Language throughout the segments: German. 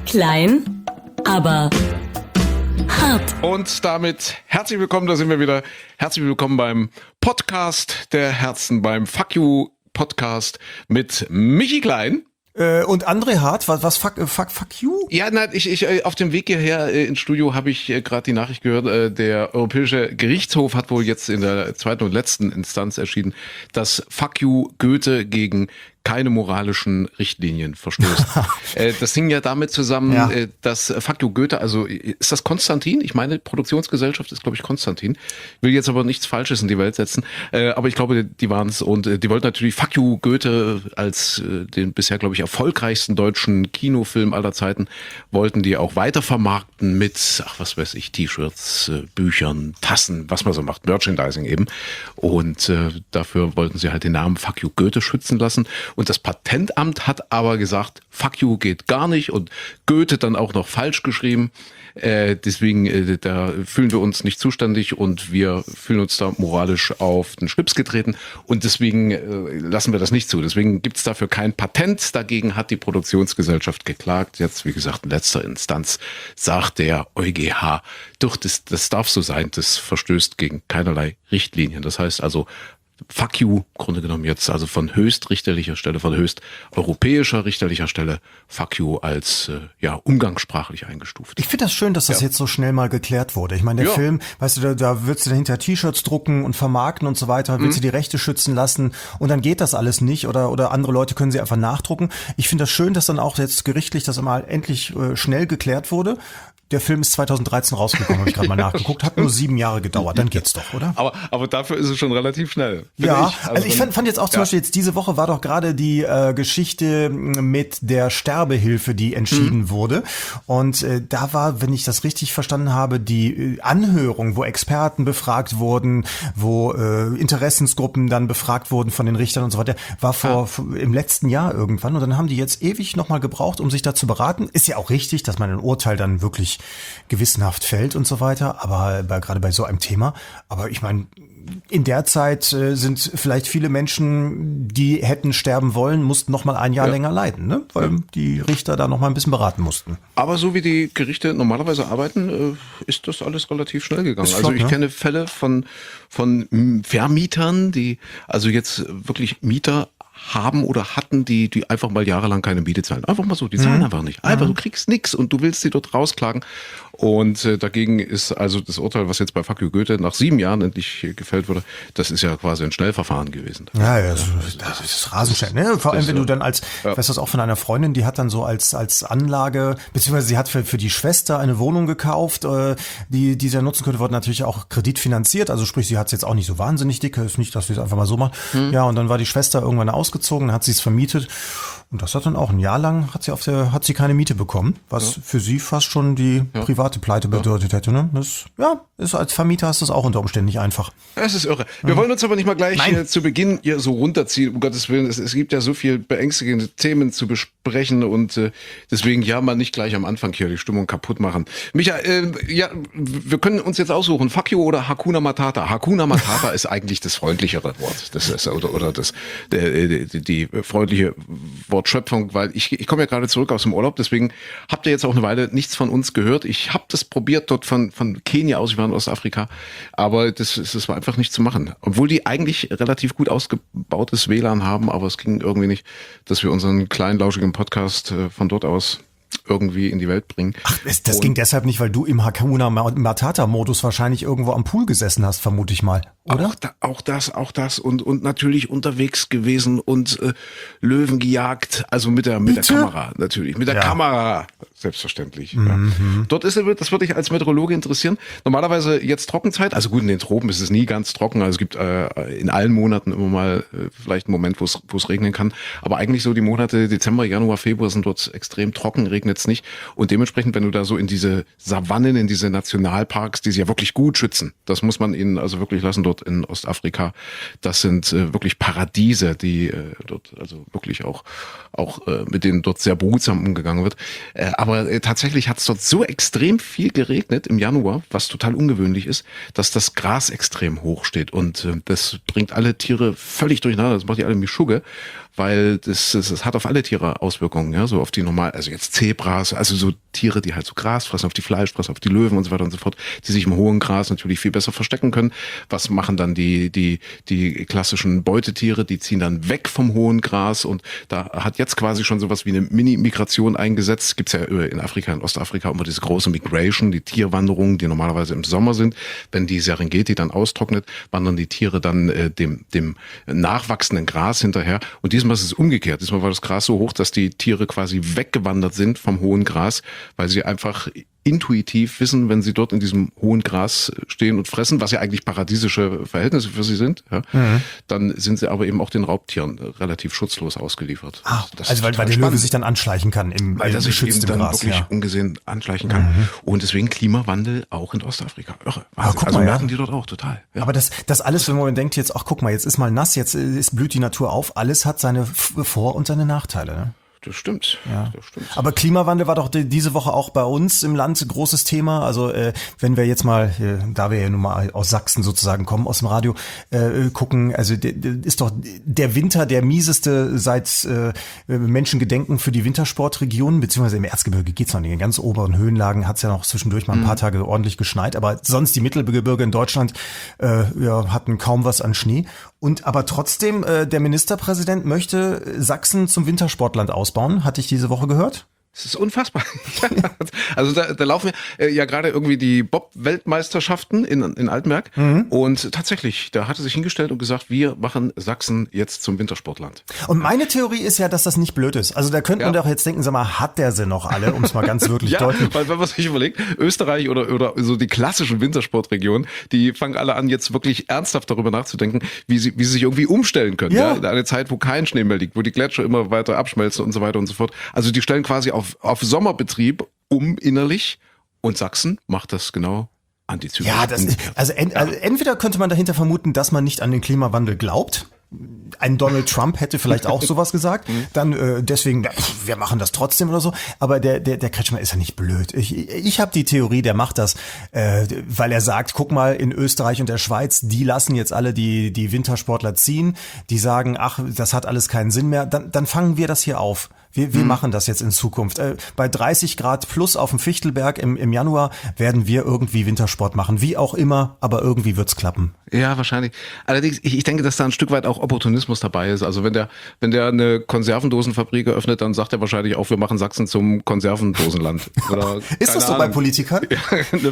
Klein, aber hart. Und damit herzlich willkommen, da sind wir wieder. Herzlich willkommen beim Podcast der Herzen, beim Fuck You Podcast mit Michi Klein. Und André Hart, was fuck you? Ja, nein, ich auf dem Weg hierher ins Studio habe ich gerade die Nachricht gehört, der Europäische Gerichtshof hat wohl jetzt in der zweiten und letzten Instanz entschieden, dass Fuck You Goethe gegen keine moralischen Richtlinien verstößt. Das hing ja damit zusammen, dass Fuck You Goethe, also ist das Konstantin? Ich meine, Produktionsgesellschaft ist, glaube ich, Konstantin. Will jetzt aber nichts Falsches in die Welt setzen. Aber ich glaube, die waren es. Und die wollten natürlich Fuck You Goethe als den bisher, glaube ich, erfolgreichsten deutschen Kinofilm aller Zeiten, wollten die auch weiter vermarkten mit, was weiß ich, T-Shirts, Büchern, Tassen, was man so macht, Merchandising eben. Und dafür wollten sie halt den Namen Fuck You Goethe schützen lassen. Und das Patentamt hat aber gesagt, Fuck You geht gar nicht und Goethe dann auch noch falsch geschrieben. Deswegen, da fühlen wir uns nicht zuständig und wir fühlen uns da moralisch auf den Schlips getreten und deswegen lassen wir das nicht zu. Deswegen gibt's dafür kein Patent. Dagegen hat die Produktionsgesellschaft geklagt. Jetzt, wie gesagt, in letzter Instanz sagt der EuGH, doch, das darf so sein, das verstößt gegen keinerlei Richtlinien. Das heißt also, Fuck You, im Grunde genommen jetzt, also von höchstrichterlicher Stelle, von höchst europäischer richterlicher Stelle, Fuck You als umgangssprachlich eingestuft. Ich finde das schön, dass das jetzt so schnell mal geklärt wurde. Ich meine, der Film, weißt du, da willst du dahinter T-Shirts drucken und vermarkten und so weiter, willst du die Rechte schützen lassen und dann geht das alles nicht oder andere Leute können sie einfach nachdrucken. Ich finde das schön, dass dann auch jetzt gerichtlich das mal endlich schnell geklärt wurde. Der Film ist 2013 rausgekommen, habe ich gerade mal nachgeguckt. Hat nur 7 Jahre gedauert, dann geht's doch, oder? Aber dafür ist es schon relativ schnell. Ja, also ich fand jetzt auch zum Beispiel jetzt diese Woche war doch gerade die Geschichte mit der Sterbehilfe, die entschieden wurde. Und da war, wenn ich das richtig verstanden habe, die Anhörung, wo Experten befragt wurden, wo Interessensgruppen dann befragt wurden von den Richtern und so weiter, war im letzten Jahr irgendwann. Und dann haben die jetzt ewig nochmal gebraucht, um sich da zu beraten. Ist ja auch richtig, dass man ein Urteil dann wirklich gewissenhaft fällt und so weiter, aber gerade bei so einem Thema. Aber ich meine, in der Zeit sind vielleicht viele Menschen, die hätten sterben wollen, mussten noch mal ein Jahr länger leiden, ne? Weil die Richter da noch mal ein bisschen beraten mussten. Aber so wie die Gerichte normalerweise arbeiten, ist das alles relativ schnell gegangen. Flott, also ich kenne Fälle von Vermietern, die also jetzt wirklich Mieter haben oder hatten, die einfach mal jahrelang keine Miete zahlen. Einfach mal so, die zahlen einfach nicht. Einfach, du kriegst nichts und du willst sie dort rausklagen. Und dagegen ist also das Urteil, was jetzt bei Fuck You Goethe nach 7 Jahren endlich gefällt wurde, das ist ja quasi ein Schnellverfahren gewesen. Ja, das ist rasend schnell. Ne? Vor allem, wenn du dann ich weiß das auch von einer Freundin, die hat dann so als Anlage, beziehungsweise sie hat für die Schwester eine Wohnung gekauft, die sie ja nutzen könnte, wurde natürlich auch kreditfinanziert. Also sprich, sie hat es jetzt auch nicht so wahnsinnig dick, ist nicht, dass sie es einfach mal so macht. Ja, und dann war die Schwester irgendwann ausgezogen, dann hat sie es vermietet. Und das hat dann auch ein Jahr lang hat sie keine Miete bekommen, was für sie fast schon die private Pleite bedeutet hätte. Ne? Das, ist als Vermieter ist das auch unter Umständen nicht einfach. Das ist irre. Wir wollen uns aber nicht mal gleich zu Beginn hier so runterziehen, um Gottes Willen. Es gibt ja so viel beängstigende Themen zu besprechen und deswegen mal nicht gleich am Anfang hier die Stimmung kaputt machen. Micha, wir können uns jetzt aussuchen, Fuck You oder Hakuna Matata. Hakuna Matata ist eigentlich das freundlichere Wort. Das ist oder die freundliche Wortschöpfung, weil ich komme ja gerade zurück aus dem Urlaub, deswegen habt ihr jetzt auch eine Weile nichts von uns gehört. Ich habe das probiert dort von Kenia aus, ich war in Ostafrika, aber das war einfach nicht zu machen. Obwohl die eigentlich relativ gut ausgebautes WLAN haben, aber es ging irgendwie nicht, dass wir unseren kleinen, lauschigen Podcast von dort aus irgendwie in die Welt bringen. Ach, das ging deshalb nicht, weil du im Hakuna Matata-Modus wahrscheinlich irgendwo am Pool gesessen hast, vermute ich mal, oder? Auch das und natürlich unterwegs gewesen und Löwen gejagt, also mit der Kamera natürlich, mit der Kamera, selbstverständlich. Ja. Dort das würde dich als Meteorologe interessieren. Normalerweise jetzt Trockenzeit, also gut, in den Tropen ist es nie ganz trocken, also es gibt in allen Monaten immer mal vielleicht einen Moment, wo es regnen kann, aber eigentlich so die Monate Dezember, Januar, Februar sind dort extrem trocken, regnet's nicht und dementsprechend, wenn du da so in diese Savannen, in diese Nationalparks, die sie ja wirklich gut schützen, das muss man ihnen also wirklich lassen dort in Ostafrika, das sind wirklich Paradiese, die dort also wirklich auch mit denen dort sehr behutsam umgegangen wird, aber tatsächlich hat es dort so extrem viel geregnet im Januar, was total ungewöhnlich ist, dass das Gras extrem hoch steht und das bringt alle Tiere völlig durcheinander, das macht die alle Mischugge, weil das hat auf alle Tiere Auswirkungen, ja, so auf die normal, also jetzt Zebra Gras, also so Tiere, die halt so Gras fressen, auf die Fleisch fressen, auf die Löwen und so weiter und so fort, die sich im hohen Gras natürlich viel besser verstecken können. Was machen dann die klassischen Beutetiere? Die ziehen dann weg vom hohen Gras und da hat jetzt quasi schon sowas wie eine Mini-Migration eingesetzt. Gibt's ja in Afrika, in Ostafrika immer diese große Migration, die Tierwanderungen, die normalerweise im Sommer sind. Wenn die Serengeti dann austrocknet, wandern die Tiere dann dem nachwachsenden Gras hinterher. Und diesmal ist es umgekehrt. Diesmal war das Gras so hoch, dass die Tiere quasi weggewandert sind vom hohen Gras, weil sie einfach intuitiv wissen, wenn sie dort in diesem hohen Gras stehen und fressen, was ja eigentlich paradiesische Verhältnisse für sie sind, ja, dann sind sie aber eben auch den Raubtieren relativ schutzlos ausgeliefert. Also weil der Löwe sich dann anschleichen kann im weil das sich eben geschützten dann Gras. wirklich ungesehen anschleichen kann. Und deswegen Klimawandel auch in Ostafrika. Irre. Guck Also mal, merken die dort auch total. Ja. Aber das alles, wenn man denkt jetzt, ach guck mal, jetzt ist mal nass, jetzt blüht die Natur auf, alles hat seine Vor- und seine Nachteile. Ne? Das stimmt. Ja. Das stimmt. Aber Klimawandel war doch diese Woche auch bei uns im Land ein großes Thema. Also wenn wir jetzt mal, da wir ja nun mal aus Sachsen sozusagen kommen, aus dem Radio, gucken, also ist doch der Winter der mieseste seit Menschengedenken für die Wintersportregionen, beziehungsweise im Erzgebirge geht's noch nicht. In ganz oberen Höhenlagen hat's ja noch zwischendurch mal ein paar Tage ordentlich geschneit, aber sonst die Mittelgebirge in Deutschland hatten kaum was an Schnee. Und aber trotzdem, der Ministerpräsident möchte Sachsen zum Wintersportland ausbauen. Hatte ich diese Woche gehört? Das ist unfassbar. Also da laufen ja gerade irgendwie die Bob-Weltmeisterschaften in Altenberg. Und tatsächlich, da hat er sich hingestellt und gesagt, wir machen Sachsen jetzt zum Wintersportland. Und meine Theorie ist ja, dass das nicht blöd ist. Also da könnte man doch jetzt denken, sag mal, hat der sie noch alle, um es mal ganz wirklich deutlich. Weil wenn man sich überlegt, Österreich oder so die klassischen Wintersportregionen, die fangen alle an, jetzt wirklich ernsthaft darüber nachzudenken, wie sie sich irgendwie umstellen können. Ja. In eine Zeit, wo kein Schnee mehr liegt, wo die Gletscher immer weiter abschmelzen und so weiter und so fort. Also die stellen quasi auf Sommerbetrieb innerlich und Sachsen macht das genau antizyklisch. Ja, also entweder könnte man dahinter vermuten, dass man nicht an den Klimawandel glaubt. Ein Donald Trump hätte vielleicht auch sowas gesagt. Dann deswegen, wir machen das trotzdem oder so. Aber der Kretschmer ist ja nicht blöd. Ich habe die Theorie, der macht das, weil er sagt, guck mal, in Österreich und der Schweiz, die lassen jetzt alle die Wintersportler ziehen. Die sagen, ach, das hat alles keinen Sinn mehr. Dann fangen wir das hier auf. Wir machen das jetzt in Zukunft. Bei 30 Grad plus auf dem Fichtelberg im Januar werden wir irgendwie Wintersport machen. Wie auch immer, aber irgendwie wird's klappen. Ja, wahrscheinlich. Allerdings, ich denke, dass da ein Stück weit auch Opportunismus dabei ist. Also wenn der eine Konservendosenfabrik eröffnet, dann sagt er wahrscheinlich auch, wir machen Sachsen zum Konservendosenland. Oder, ist das so bei Politikern? Ja,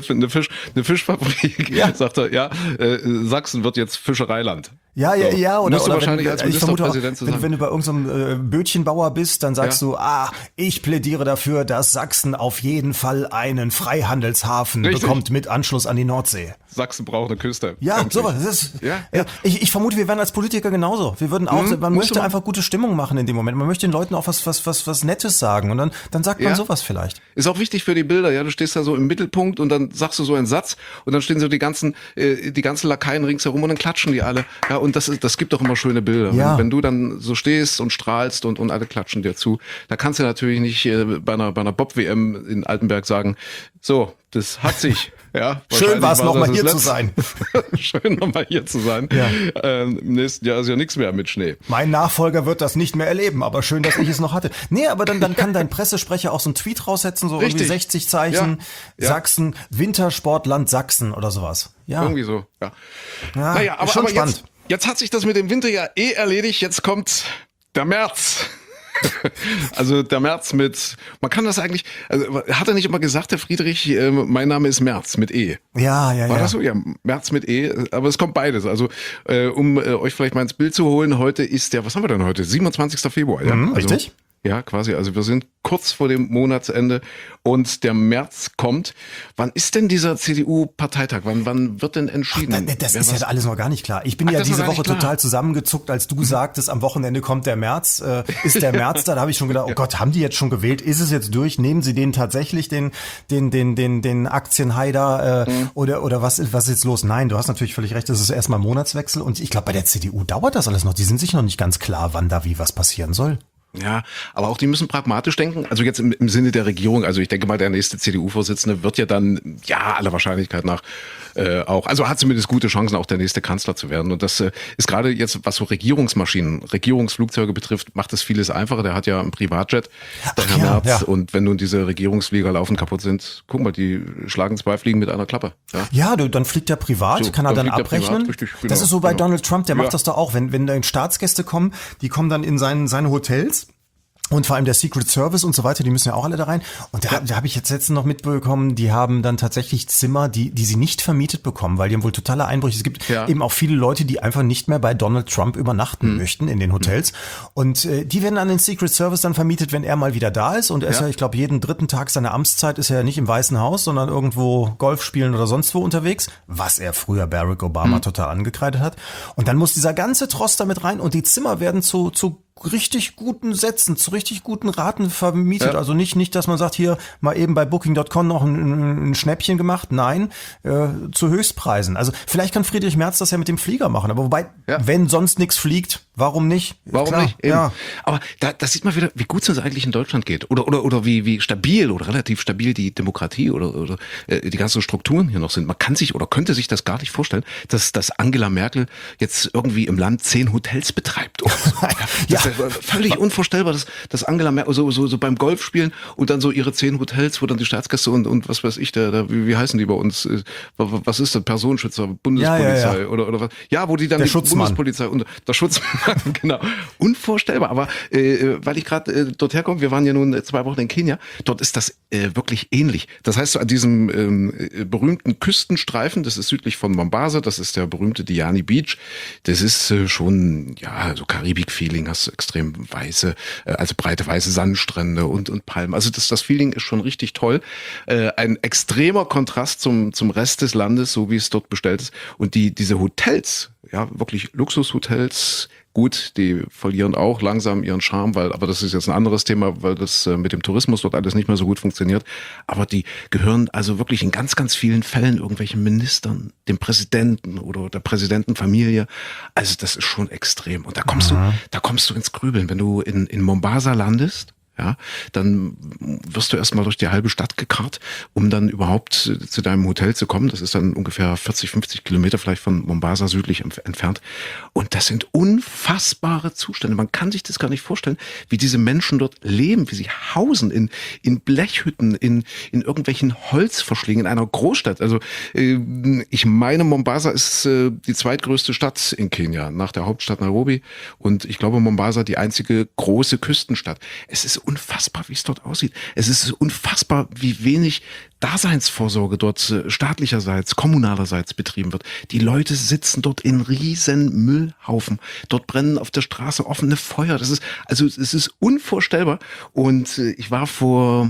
eine Fischfabrik, sagt er, Sachsen wird jetzt Fischereiland. Ja, oder wahrscheinlich als Ministerpräsident auch, wenn du bei irgendeinem Bötchenbauer bist, dann sagst du, ich plädiere dafür, dass Sachsen auf jeden Fall einen Freihandelshafen bekommt mit Anschluss an die Nordsee. Sachsen braucht eine Küste. Ja, sowas. Ich vermute, wir wären als Politiker genauso. Wir würden auch, man möchte einfach gute Stimmung machen in dem Moment. Man möchte den Leuten auch was Nettes sagen und dann sagt man sowas vielleicht. Ist auch wichtig für die Bilder, ja. Du stehst da so im Mittelpunkt und dann sagst du so einen Satz und dann stehen so die ganzen Lakaien ringsherum und dann klatschen die alle. Ja, und das gibt doch immer schöne Bilder. Ja. Wenn du dann so stehst und strahlst und alle klatschen dir zu, da kannst du natürlich nicht bei einer Bob-WM in Altenberg sagen, so, das hat sich. Ja, schön war es nochmal hier zu sein. Schön nochmal hier zu sein. Ja. Im nächsten Jahr ist ja nichts mehr mit Schnee. Mein Nachfolger wird das nicht mehr erleben, aber schön, dass ich es noch hatte. Nee, aber dann kann dein Pressesprecher auch so einen Tweet raussetzen, so irgendwie 60 Zeichen, Sachsen, Wintersportland Sachsen oder sowas. Ja. Irgendwie so, ja. Naja, aber schon spannend. Jetzt hat sich das mit dem Winter ja erledigt, jetzt kommt der März. Also der März man kann das eigentlich, also hat er nicht immer gesagt, der Friedrich, mein Name ist Merz mit E. Ja. War das so? Ja, Merz mit E, aber es kommt beides. Also um euch vielleicht mal ins Bild zu holen, heute ist was haben wir denn heute? 27. Februar. Ja? Richtig? Ja, quasi. Also wir sind kurz vor dem Monatsende und der März kommt. Wann ist denn dieser CDU-Parteitag? Wann wird denn entschieden? Das ist ja alles noch gar nicht klar. Ich bin ja diese Woche total zusammengezuckt, als du sagtest, am Wochenende kommt der März. Ist der März da? Da habe ich schon gedacht, oh Gott, haben die jetzt schon gewählt? Ist es jetzt durch? Nehmen sie den tatsächlich, den Aktienhai da? Oder was ist jetzt los? Nein, du hast natürlich völlig recht, das ist erstmal Monatswechsel und ich glaube, bei der CDU dauert das alles noch. Die sind sich noch nicht ganz klar, wann da wie was passieren soll. Ja, aber auch die müssen pragmatisch denken. Also jetzt im Sinne der Regierung. Also ich denke mal, der nächste CDU-Vorsitzende wird ja dann, aller Wahrscheinlichkeit nach auch, also hat zumindest gute Chancen, auch der nächste Kanzler zu werden. Und das ist gerade jetzt, was so Regierungsmaschinen, Regierungsflugzeuge betrifft, macht das vieles einfacher. Der hat ja einen Privatjet, der Herr Merz. Ja. Und wenn nun diese Regierungsflieger laufend kaputt sind, guck mal, die schlagen 2 Fliegen mit einer Klappe. Ja, dann fliegt der privat, so, kann er dann abrechnen. Privat, richtig, genau, das ist so bei Donald Trump, der macht das da auch. Wenn da Staatsgäste kommen, die kommen dann in seine Hotels. Und vor allem der Secret Service und so weiter, die müssen ja auch alle da rein. Und da habe ich jetzt letztens noch mitbekommen, die haben dann tatsächlich Zimmer, die sie nicht vermietet bekommen, weil die haben wohl totale Einbrüche. Es gibt eben auch viele Leute, die einfach nicht mehr bei Donald Trump übernachten möchten in den Hotels. Und die werden an den Secret Service dann vermietet, wenn er mal wieder da ist. Und er ist ja, ich glaube, jeden 3. Tag seiner Amtszeit ist er ja nicht im Weißen Haus, sondern irgendwo Golf spielen oder sonst wo unterwegs, was er früher Barack Obama total angekreidet hat. Und dann muss dieser ganze Tross damit rein und die Zimmer werden zu richtig guten Sätzen, zu richtig guten Raten vermietet. Also nicht, dass man sagt, hier mal eben bei Booking.com noch ein Schnäppchen gemacht. Nein, zu Höchstpreisen. Also vielleicht kann Friedrich Merz das ja mit dem Flieger machen. Aber wobei, wenn sonst nichts fliegt, warum nicht? Warum nicht? Eben. Ja. Aber da sieht man wieder, wie gut es uns eigentlich in Deutschland geht. Oder wie stabil oder relativ stabil die Demokratie oder die ganzen Strukturen hier noch sind. Man kann sich oder könnte sich das gar nicht vorstellen, dass Angela Merkel jetzt irgendwie im Land 10 Hotels betreibt. Oder so. Das ist völlig unvorstellbar, dass Angela Merkel so beim Golfspielen und dann so ihre 10 Hotels, wo dann die Staatsgäste und was weiß ich, wie heißen die bei uns? Was ist das? Personenschützer, Bundespolizei oder was? Ja, wo die dann der die Schutzmann. Bundespolizei und der Schutzmann, genau. Unvorstellbar. Aber weil ich gerade dort herkomme, wir waren ja nun 2 Wochen in Kenia, dort ist das wirklich ähnlich. Das heißt, so an diesem berühmten Küstenstreifen, das ist südlich von Mombasa, das ist der berühmte Diani Beach, das ist schon, so Karibik-Feeling, hast extrem weiße, also breite weiße Sandstrände und Palmen. Also das Feeling ist schon richtig toll. Ein extremer Kontrast zum Rest des Landes, so wie es dort bestellt ist. Und diese Hotels, wirklich Luxushotels, gut, die verlieren auch langsam ihren Charme, aber das ist jetzt ein anderes Thema, weil das mit dem Tourismus dort alles nicht mehr so gut funktioniert. Aber die gehören also wirklich in ganz, ganz vielen Fällen irgendwelchen Ministern, dem Präsidenten oder der Präsidentenfamilie. Also das ist schon extrem. Und da kommst du ins Grübeln, wenn du in Mombasa landest. Ja, dann wirst du erstmal durch die halbe Stadt gekarrt, um dann überhaupt zu deinem Hotel zu kommen. Das ist dann ungefähr 40, 50 Kilometer vielleicht von Mombasa südlich entfernt. Und das sind unfassbare Zustände. Man kann sich das gar nicht vorstellen, wie diese Menschen dort leben, wie sie hausen in Blechhütten, in irgendwelchen Holzverschlingen in einer Großstadt. Also ich meine, Mombasa ist die zweitgrößte Stadt in Kenia, nach der Hauptstadt Nairobi. Und ich glaube, Mombasa die einzige große Küstenstadt. Es ist unfassbar, wie es dort aussieht. Es ist unfassbar, wie wenig Daseinsvorsorge dort staatlicherseits, kommunalerseits betrieben wird. Die Leute sitzen dort in riesen Müllhaufen. Dort brennen auf der Straße offene Feuer. Es ist unvorstellbar. Und ich war vor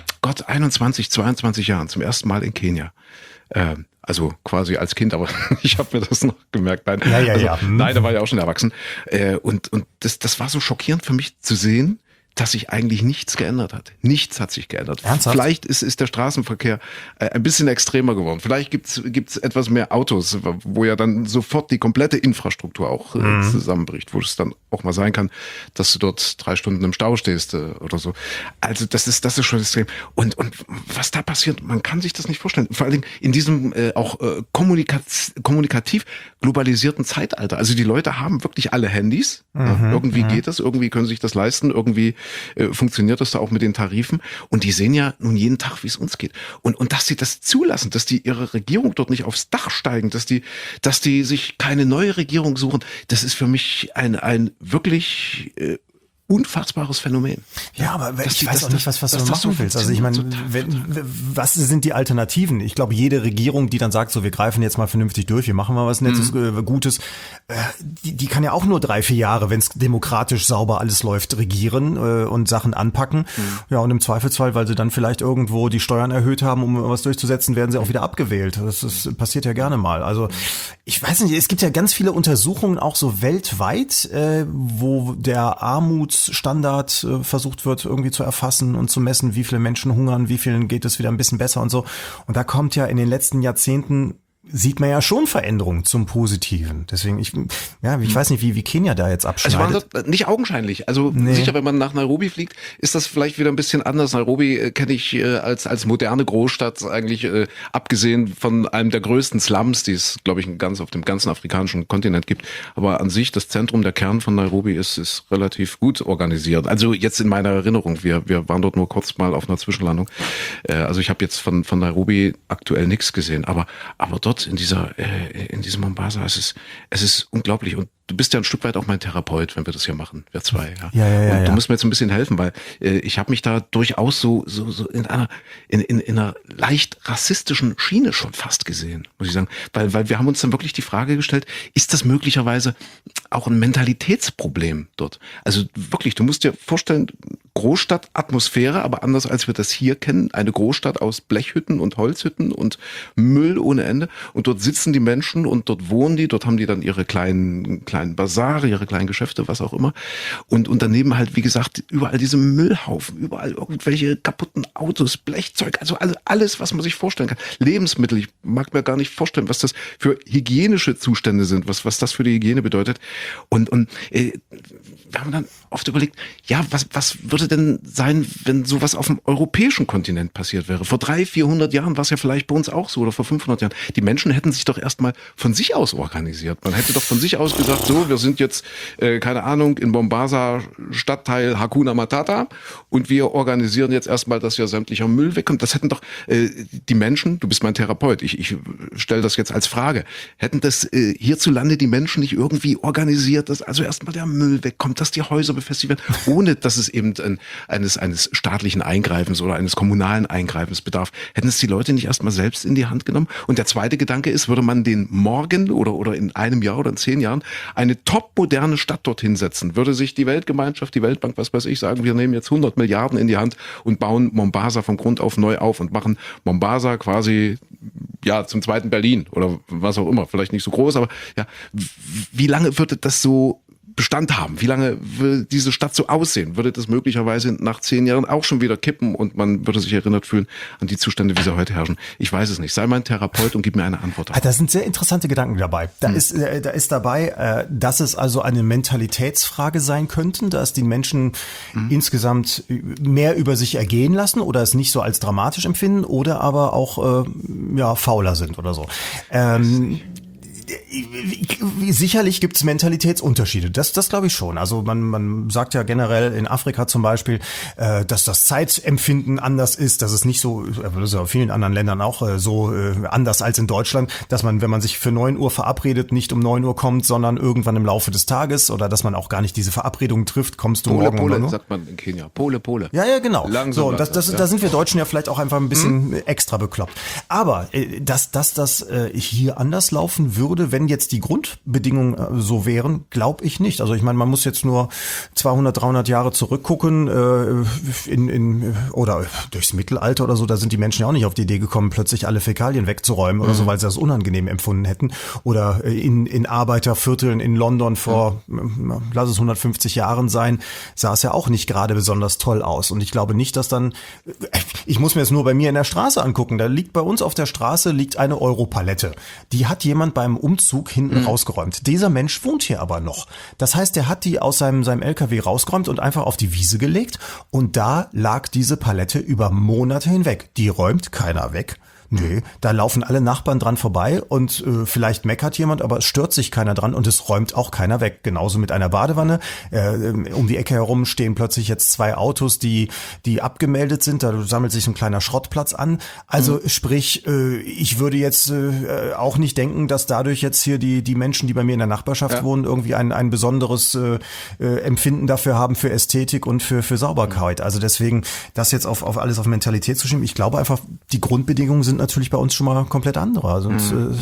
21, 22 Jahren zum ersten Mal in Kenia. Also quasi als Kind, aber ich habe mir das noch gemerkt. Nein, Nein, da war ich auch schon erwachsen. Und das war so schockierend für mich zu sehen, dass sich eigentlich nichts geändert hat. Nichts hat sich geändert. Ernsthaft? Vielleicht ist der Straßenverkehr ein bisschen extremer geworden. Vielleicht gibt's etwas mehr Autos, wo ja dann sofort die komplette Infrastruktur auch zusammenbricht, wo es dann auch mal sein kann, dass du dort 3 Stunden im Stau stehst oder so. Also das ist schon extrem. Und was da passiert, man kann sich das nicht vorstellen. Vor allen Dingen in diesem auch kommunikativ globalisierten Zeitalter. Also die Leute haben wirklich alle Handys. Irgendwie geht das, irgendwie können sie sich das leisten, irgendwie funktioniert das da auch mit den Tarifen. Und die sehen ja nun jeden Tag, wie es uns geht. Und dass sie das zulassen, dass die ihre Regierung dort nicht aufs Dach steigen, dass die sich keine neue Regierung suchen, das ist für mich ein wirklich unfassbares Phänomen. Ja, aber ich weiß auch nicht, was du machen willst. Also ich meine, was sind die Alternativen? Ich glaube, jede Regierung, die dann sagt, so wir greifen jetzt mal vernünftig durch, wir machen mal was Nettes, Gutes, die kann ja auch nur 3, 4 Jahre, wenn es demokratisch sauber alles läuft, regieren und Sachen anpacken. Ja, und im Zweifelsfall, weil sie dann vielleicht irgendwo die Steuern erhöht haben, um was durchzusetzen, werden sie auch wieder abgewählt. Das passiert ja gerne mal. Also ich weiß nicht, es gibt ja ganz viele Untersuchungen auch so weltweit, wo der Armutsstandard versucht wird irgendwie zu erfassen und zu messen, wie viele Menschen hungern, wie vielen geht es wieder ein bisschen besser und so. Und da kommt ja in den letzten Jahrzehnten sieht man ja schon Veränderungen zum Positiven. Deswegen, ich weiß nicht, wie Kenia da jetzt abschneidet. Also waren das nicht augenscheinlich. Also sicher, wenn man nach Nairobi fliegt, ist das vielleicht wieder ein bisschen anders. Nairobi kenne ich als moderne Großstadt eigentlich, abgesehen von einem der größten Slums, die es, glaube ich, auf dem ganzen afrikanischen Kontinent gibt. Aber an sich, das Zentrum, der Kern von Nairobi ist relativ gut organisiert. Also jetzt in meiner Erinnerung, wir waren dort nur kurz mal auf einer Zwischenlandung. Also ich habe jetzt von Nairobi aktuell nichts gesehen. Aber dort in diesem Mombasa, es ist unglaublich. Und du bist ja ein Stück weit auch mein Therapeut, wenn wir das hier machen, wir zwei. Ja. Und du musst mir jetzt ein bisschen helfen, weil ich habe mich da durchaus so in einer leicht rassistischen Schiene schon fast gesehen, muss ich sagen. Weil wir haben uns dann wirklich die Frage gestellt, ist das möglicherweise auch ein Mentalitätsproblem dort? Also wirklich, du musst dir vorstellen, Großstadtatmosphäre, aber anders als wir das hier kennen, eine Großstadt aus Blechhütten und Holzhütten und Müll ohne Ende. Und dort sitzen die Menschen und dort wohnen die, dort haben die dann ihre kleinen Basare, ihre kleinen Geschäfte, was auch immer. Und daneben halt, wie gesagt, überall diese Müllhaufen, überall irgendwelche kaputten Autos, Blechzeug, also alles, was man sich vorstellen kann. Lebensmittel, ich mag mir gar nicht vorstellen, was das für hygienische Zustände sind, was das für die Hygiene bedeutet. Und wir haben dann oft überlegt, ja, was würde denn sein, wenn sowas auf dem europäischen Kontinent passiert wäre? Vor 300-400 Jahren war es ja vielleicht bei uns auch so, oder vor 500 Jahren. Die Menschen hätten sich doch erstmal von sich aus organisiert. Man hätte doch von sich aus gesagt, so, wir sind jetzt, keine Ahnung, in Mombasa Stadtteil Hakuna Matata und wir organisieren jetzt erstmal, dass ja sämtlicher Müll wegkommt. Das hätten doch die Menschen, du bist mein Therapeut, ich stelle das jetzt als Frage, hätten das hierzulande die Menschen nicht irgendwie organisiert, dass also erstmal der Müll wegkommt, dass die Häuser befestigt werden, ohne dass es eben eines staatlichen Eingreifens oder eines kommunalen Eingreifens bedarf. Hätten es die Leute nicht erstmal selbst in die Hand genommen? Und der zweite Gedanke ist, würde man den morgen oder in einem Jahr oder in 10 Jahren eine topmoderne Stadt dorthin setzen, würde sich die Weltgemeinschaft, die Weltbank, was weiß ich, sagen, wir nehmen jetzt 100 Milliarden in die Hand und bauen Mombasa von Grund auf neu auf und machen Mombasa quasi zum zweiten Berlin oder was auch immer, vielleicht nicht so groß, aber ja, wie lange würde das so Bestand haben? Wie lange will diese Stadt so aussehen? Würde das möglicherweise nach 10 Jahren auch schon wieder kippen und man würde sich erinnert fühlen an die Zustände, wie sie heute herrschen? Ich weiß es nicht. Sei mein Therapeut und gib mir eine Antwort darauf. Da sind sehr interessante Gedanken dabei. Da ist dabei, dass es also eine Mentalitätsfrage sein könnten, dass die Menschen insgesamt mehr über sich ergehen lassen oder es nicht so als dramatisch empfinden oder aber auch fauler sind oder so. Sicherlich gibt es Mentalitätsunterschiede, das glaube ich schon. Also man sagt ja generell in Afrika zum Beispiel, dass das Zeitempfinden anders ist, dass es nicht so, das ist ja in vielen anderen Ländern auch so anders als in Deutschland, dass man, wenn man sich für 9 Uhr verabredet, nicht um 9 Uhr kommt, sondern irgendwann im Laufe des Tages oder dass man auch gar nicht diese Verabredungen trifft, kommst du morgen um 9 Uhr? Sagt man in Kenia. Pole. Ja, genau. Langsam so, da sind wir Deutschen ja vielleicht auch einfach ein bisschen extra bekloppt. Aber dass das hier anders laufen würde, wenn jetzt die Grundbedingungen so wären, glaube ich nicht. Also ich meine, man muss jetzt nur 200, 300 Jahre zurückgucken oder durchs Mittelalter oder so, da sind die Menschen ja auch nicht auf die Idee gekommen, plötzlich alle Fäkalien wegzuräumen oder so, weil sie das unangenehm empfunden hätten. Oder in Arbeitervierteln in London vor, lass es 150 Jahren sein, sah es ja auch nicht gerade besonders toll aus. Und ich glaube nicht, dass dann, ich muss mir das nur bei mir in der Straße angucken, da liegt bei uns auf der Straße eine Europalette. Die hat jemand beim Umzug hinten rausgeräumt. Dieser Mensch wohnt hier aber noch. Das heißt, er hat die aus seinem LKW rausgeräumt und einfach auf die Wiese gelegt und da lag diese Palette über Monate hinweg. Die räumt keiner weg. Nee, da laufen alle Nachbarn dran vorbei und vielleicht meckert jemand, aber es stört sich keiner dran und es räumt auch keiner weg. Genauso mit einer Badewanne. Um die Ecke herum stehen plötzlich jetzt 2 Autos, die abgemeldet sind. Da sammelt sich so ein kleiner Schrottplatz an. Also sprich, ich würde jetzt auch nicht denken, dass dadurch jetzt hier die Menschen, die bei mir in der Nachbarschaft wohnen, irgendwie ein besonderes Empfinden dafür haben für Ästhetik und für Sauberkeit. Also deswegen, das jetzt auf alles auf Mentalität zu schieben, ich glaube einfach, die Grundbedingungen sind natürlich bei uns schon mal komplett andere. Also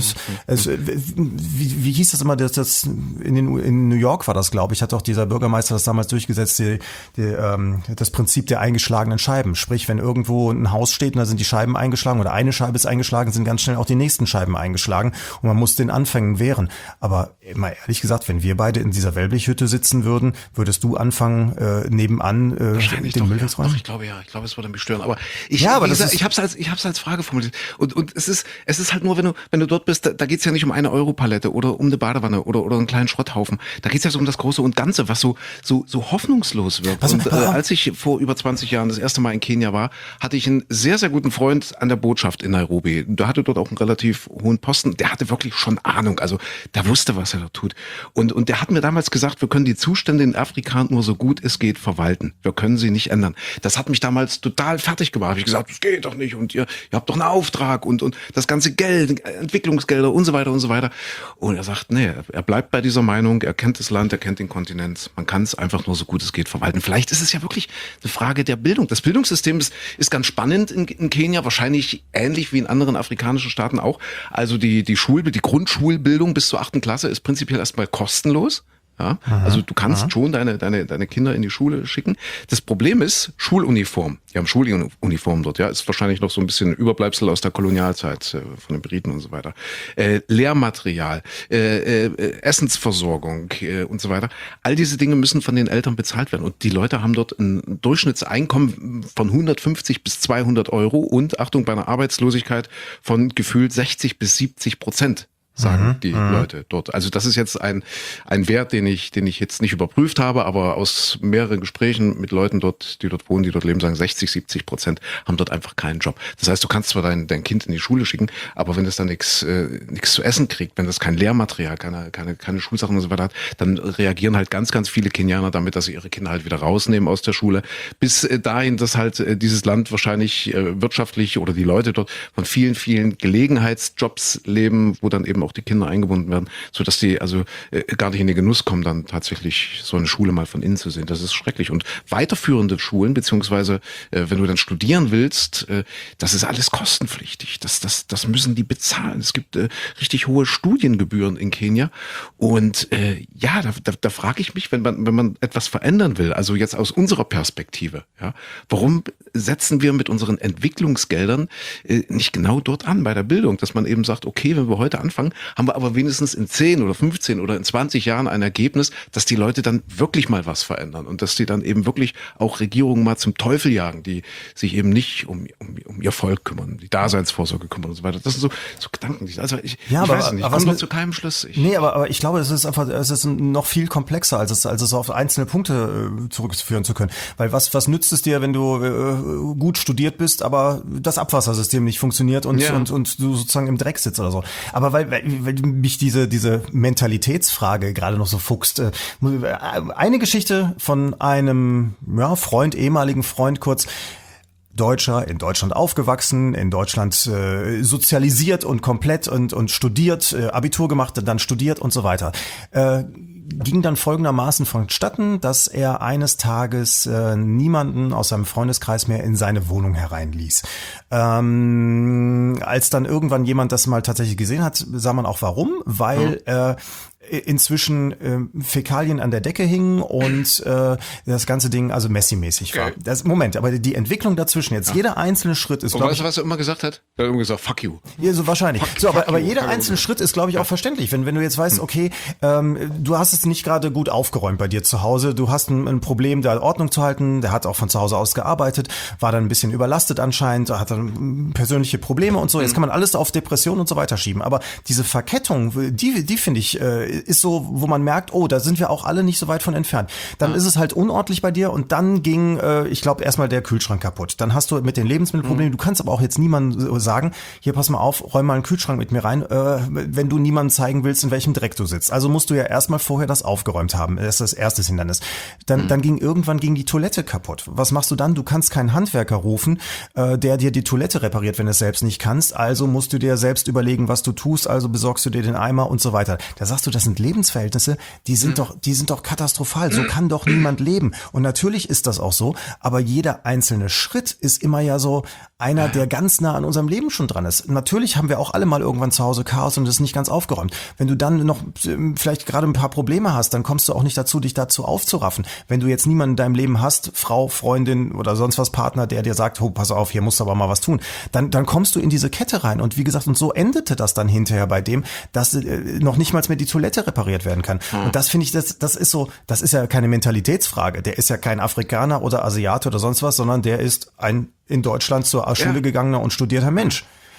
wie hieß das immer, das in New York war das, glaube ich, hat auch dieser Bürgermeister das damals durchgesetzt, das Prinzip der eingeschlagenen Scheiben. Sprich, wenn irgendwo ein Haus steht und da sind die Scheiben eingeschlagen oder eine Scheibe ist eingeschlagen, sind ganz schnell auch die nächsten Scheiben eingeschlagen und man muss den Anfängen wehren. Aber mal ehrlich gesagt, wenn wir beide in dieser Wellblechhütte sitzen würden, würdest du anfangen, nebenan den Müll wegzuräumen? Ich glaube, es würde mich stören. Aber ich habe es als Frage formuliert. Und es ist halt nur, wenn du dort bist, da geht's ja nicht um eine Europalette oder um eine Badewanne oder einen kleinen Schrotthaufen. Da geht's ja so um das Große und Ganze, was so hoffnungslos wird. Und als ich vor über 20 Jahren das erste Mal in Kenia war, hatte ich einen sehr, sehr guten Freund an der Botschaft in Nairobi. Der hatte dort auch einen relativ hohen Posten. Der hatte wirklich schon Ahnung. Also der wusste, was er da tut. Und der hat mir damals gesagt, wir können die Zustände in Afrika nur so gut es geht verwalten. Wir können sie nicht ändern. Das hat mich damals total fertig gemacht. Hab ich gesagt, das geht doch nicht und ihr habt doch einen Auftrag und das ganze Geld, Entwicklungsgelder und so weiter und so weiter. Und er sagt, nee, er bleibt bei dieser Meinung, er kennt das Land, er kennt den Kontinent. Man kann es einfach nur so gut es geht verwalten. Vielleicht ist es ja wirklich eine Frage der Bildung. Das Bildungssystem ist ganz spannend in Kenia, wahrscheinlich ähnlich wie in anderen afrikanischen Staaten auch. Also die Grundschulbildung bis zur 8. Klasse ist prinzipiell erstmal kostenlos. Ja, also du kannst schon deine Kinder in die Schule schicken. Das Problem ist Schuluniform. Die haben Schuluniform dort, ja. Ist wahrscheinlich noch so ein bisschen Überbleibsel aus der Kolonialzeit von den Briten und so weiter. Lehrmaterial, Essensversorgung und so weiter. All diese Dinge müssen von den Eltern bezahlt werden. Und die Leute haben dort ein Durchschnittseinkommen von 150 bis 200 Euro und, Achtung, bei einer Arbeitslosigkeit von gefühlt 60 bis 70%. Sagen die Leute dort. Also das ist jetzt ein Wert, den ich jetzt nicht überprüft habe, aber aus mehreren Gesprächen mit Leuten dort, die dort wohnen, die dort leben, sagen 60-70% haben dort einfach keinen Job. Das heißt, du kannst zwar dein Kind in die Schule schicken, aber wenn es dann nichts zu essen kriegt, wenn das kein Lehrmaterial, keine Schulsachen und so weiter hat, dann reagieren halt ganz, ganz viele Kenianer damit, dass sie ihre Kinder halt wieder rausnehmen aus der Schule. Bis dahin, dass halt dieses Land wahrscheinlich wirtschaftlich oder die Leute dort von vielen, vielen Gelegenheitsjobs leben, wo dann eben auch die Kinder eingebunden werden, so dass die also gar nicht in den Genuss kommen, dann tatsächlich so eine Schule mal von innen zu sehen. Das ist schrecklich. Und weiterführende Schulen, beziehungsweise wenn du dann studieren willst, das ist alles kostenpflichtig. Das müssen die bezahlen. Es gibt richtig hohe Studiengebühren in Kenia. Und da frage ich mich, wenn man etwas verändern will, also jetzt aus unserer Perspektive, ja, warum setzen wir mit unseren Entwicklungsgeldern nicht genau dort an bei der Bildung, dass man eben sagt, okay, wenn wir heute anfangen, haben wir aber wenigstens in 10 oder 15 oder in 20 Jahren ein Ergebnis, dass die Leute dann wirklich mal was verändern und dass die dann eben wirklich auch Regierungen mal zum Teufel jagen, die sich eben nicht um ihr Volk kümmern, die Daseinsvorsorge kümmern und so weiter. Das sind so Gedanken. Also ich weiß nicht, ich komme noch zu keinem Schluss. Aber ich glaube, es ist noch viel komplexer, als es auf einzelne Punkte zurückzuführen zu können. Weil was nützt es dir, wenn du gut studiert bist, aber das Abwassersystem nicht funktioniert und du sozusagen im Dreck sitzt oder so. Aber weil mich diese Mentalitätsfrage gerade noch so fuchst. Eine Geschichte von einem ehemaligen Freund kurz, Deutscher, in Deutschland aufgewachsen, in Deutschland sozialisiert und komplett und studiert, Abitur gemacht, dann studiert und so weiter. Ging dann folgendermaßen vonstatten, dass er eines Tages niemanden aus seinem Freundeskreis mehr in seine Wohnung hereinließ. Als dann irgendwann jemand das mal tatsächlich gesehen hat, sah man auch warum, weil inzwischen Fäkalien an der Decke hingen und das ganze Ding also Messi-mäßig war. Aber die Entwicklung dazwischen, jetzt jeder einzelne Schritt ist, glaube ich... was er immer gesagt hat? Er hat immer gesagt, fuck you. Ja, so wahrscheinlich. Aber jeder einzelne Schritt ist, glaube ich, auch verständlich. Wenn du jetzt weißt, okay, du hast es nicht gerade gut aufgeräumt bei dir zu Hause, du hast ein Problem, da Ordnung zu halten, der hat auch von zu Hause aus gearbeitet, war dann ein bisschen überlastet anscheinend, hat dann persönliche Probleme und so. Jetzt kann man alles auf Depression und so weiter schieben. Aber diese Verkettung, die finde ich... ist so, wo man merkt, oh, da sind wir auch alle nicht so weit von entfernt. Dann ist es halt unordentlich bei dir und dann ging, ich glaube, erstmal der Kühlschrank kaputt. Dann hast du mit den Lebensmittelproblemen, du kannst aber auch jetzt niemandem sagen, hier, pass mal auf, räum mal einen Kühlschrank mit mir rein, wenn du niemandem zeigen willst, in welchem Dreck du sitzt. Also musst du ja erstmal vorher das aufgeräumt haben. Das ist das erste Hindernis. Dann irgendwann ging die Toilette kaputt. Was machst du dann? Du kannst keinen Handwerker rufen, der dir die Toilette repariert, wenn du es selbst nicht kannst. Also musst du dir selbst überlegen, was du tust, also besorgst du dir den Eimer und so weiter. Da sagst du, das sind Lebensverhältnisse, die sind doch katastrophal. So kann doch niemand leben. Und natürlich ist das auch so, aber jeder einzelne Schritt ist immer ja so einer, der ganz nah an unserem Leben schon dran ist. Natürlich haben wir auch alle mal irgendwann zu Hause Chaos und das ist nicht ganz aufgeräumt. Wenn du dann noch vielleicht gerade ein paar Probleme hast, dann kommst du auch nicht dazu, dich dazu aufzuraffen. Wenn du jetzt niemanden in deinem Leben hast, Frau, Freundin oder sonst was Partner, der dir sagt, oh, pass auf, hier musst du aber mal was tun, dann kommst du in diese Kette rein. Und wie gesagt, und so endete das dann hinterher bei dem, dass noch nicht mal mehr die Toilette repariert werden kann. Und das finde ich, das ist ja keine Mentalitätsfrage. Der ist ja kein Afrikaner oder Asiate oder sonst was, sondern der ist ein in Deutschland zur Schule gegangener und studierter Mensch.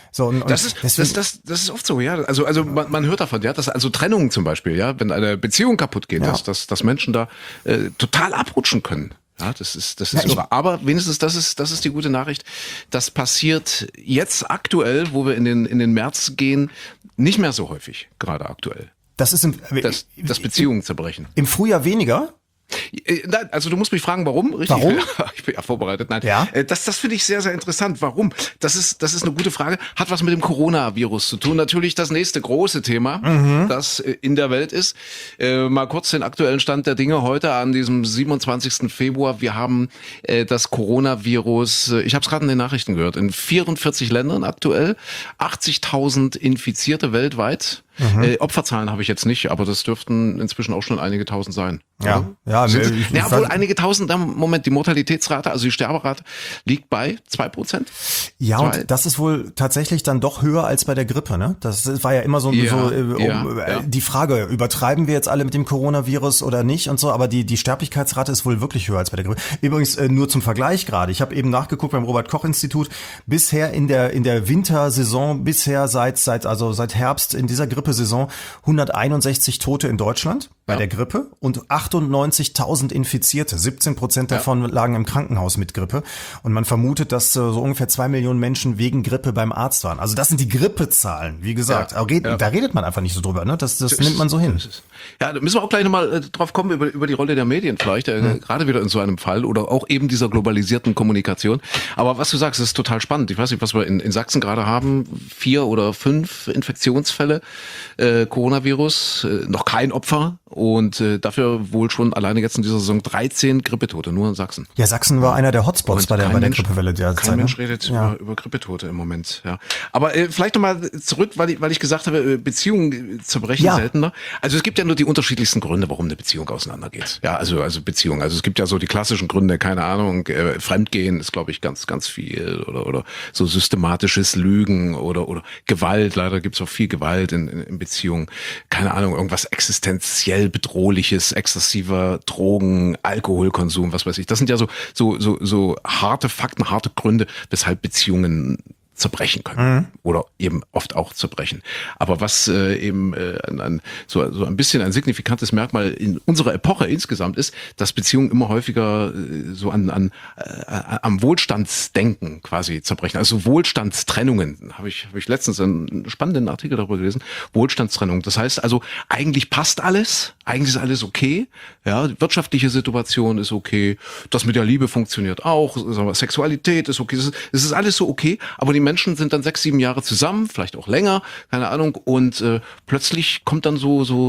So, und Das ist oft so, ja. Also man hört davon, ja, dass also Trennungen zum Beispiel, ja, wenn eine Beziehung kaputt geht, dass Menschen da total abrutschen können. Ja, das ist irre. Aber wenigstens das ist die gute Nachricht. Das passiert jetzt aktuell, wo wir in den März gehen, nicht mehr so häufig, gerade aktuell. Das ist das Beziehungen zerbrechen. Im Frühjahr weniger? Nein, also du musst mich fragen, warum? Richtig? Warum? Ich bin ja vorbereitet. Nein, ja? Das finde ich sehr, sehr interessant. Warum? Das ist eine gute Frage. Hat was mit dem Coronavirus zu tun. Natürlich das nächste große Thema, das in der Welt ist. Mal kurz den aktuellen Stand der Dinge heute an diesem 27. Februar. Wir haben das Coronavirus, ich habe es gerade in den Nachrichten gehört, in 44 Ländern aktuell, 80.000 Infizierte weltweit. Opferzahlen habe ich jetzt nicht, aber das dürften inzwischen auch schon einige tausend sein. Ja, obwohl einige tausend, Moment, die Mortalitätsrate, also die Sterberate liegt bei 2%. Ja, und das ist wohl tatsächlich dann doch höher als bei der Grippe, ne? Das war ja immer die Frage, übertreiben wir jetzt alle mit dem Coronavirus oder nicht und so, aber die Sterblichkeitsrate ist wohl wirklich höher als bei der Grippe. Übrigens nur zum Vergleich gerade, ich habe eben nachgeguckt beim Robert-Koch-Institut, bisher in der Wintersaison, seit Herbst in dieser Grippesaison 161 Tote in Deutschland bei der Grippe und 98.000 Infizierte. 17% davon lagen im Krankenhaus mit Grippe. Und man vermutet, dass so ungefähr 2 Millionen Menschen wegen Grippe beim Arzt waren. Also das sind die Grippezahlen, wie gesagt. Da redet man einfach nicht so drüber, ne? Das nimmt man so hin. Ja, da müssen wir auch gleich nochmal drauf kommen, über die Rolle der Medien vielleicht, gerade wieder in so einem Fall oder auch eben dieser globalisierten Kommunikation. Aber was du sagst, ist total spannend. Ich weiß nicht, was wir in Sachsen gerade haben. 4 oder 5 Infektionsfälle, Coronavirus, noch kein Opfer. Und dafür wohl schon alleine jetzt in dieser Saison 13 Grippetote, nur in Sachsen. Ja, Sachsen war einer der Hotspots bei der Grippewelle der Zeit. Kein Mensch redet über Grippetote im Moment. Ja. Aber vielleicht nochmal zurück, weil ich gesagt habe, Beziehungen zerbrechen seltener. Also es gibt ja nur die unterschiedlichsten Gründe, warum eine Beziehung auseinandergeht. Ja, also Beziehung. Also es gibt ja so die klassischen Gründe, keine Ahnung, Fremdgehen ist, glaube ich, ganz, ganz viel oder so systematisches Lügen oder Gewalt. Leider gibt es auch viel Gewalt in Beziehungen. Keine Ahnung, irgendwas existenziell bedrohliches, exzessiver Drogen, Alkoholkonsum, was weiß ich. Das sind ja so harte Fakten, harte Gründe, weshalb Beziehungen zerbrechen können oder eben oft auch zerbrechen. Aber was eben so ein bisschen ein signifikantes Merkmal in unserer Epoche insgesamt ist, dass Beziehungen immer häufiger so am Wohlstandsdenken quasi zerbrechen. Also Wohlstandstrennungen. Habe ich letztens einen spannenden Artikel darüber gelesen. Wohlstandstrennung. Das heißt also, eigentlich passt alles, eigentlich ist alles okay. Ja, die wirtschaftliche Situation ist okay. Das mit der Liebe funktioniert auch. Sexualität ist okay. Es ist alles so okay, aber die Menschen sind dann 6, 7 Jahre zusammen, vielleicht auch länger, keine Ahnung, und plötzlich kommt dann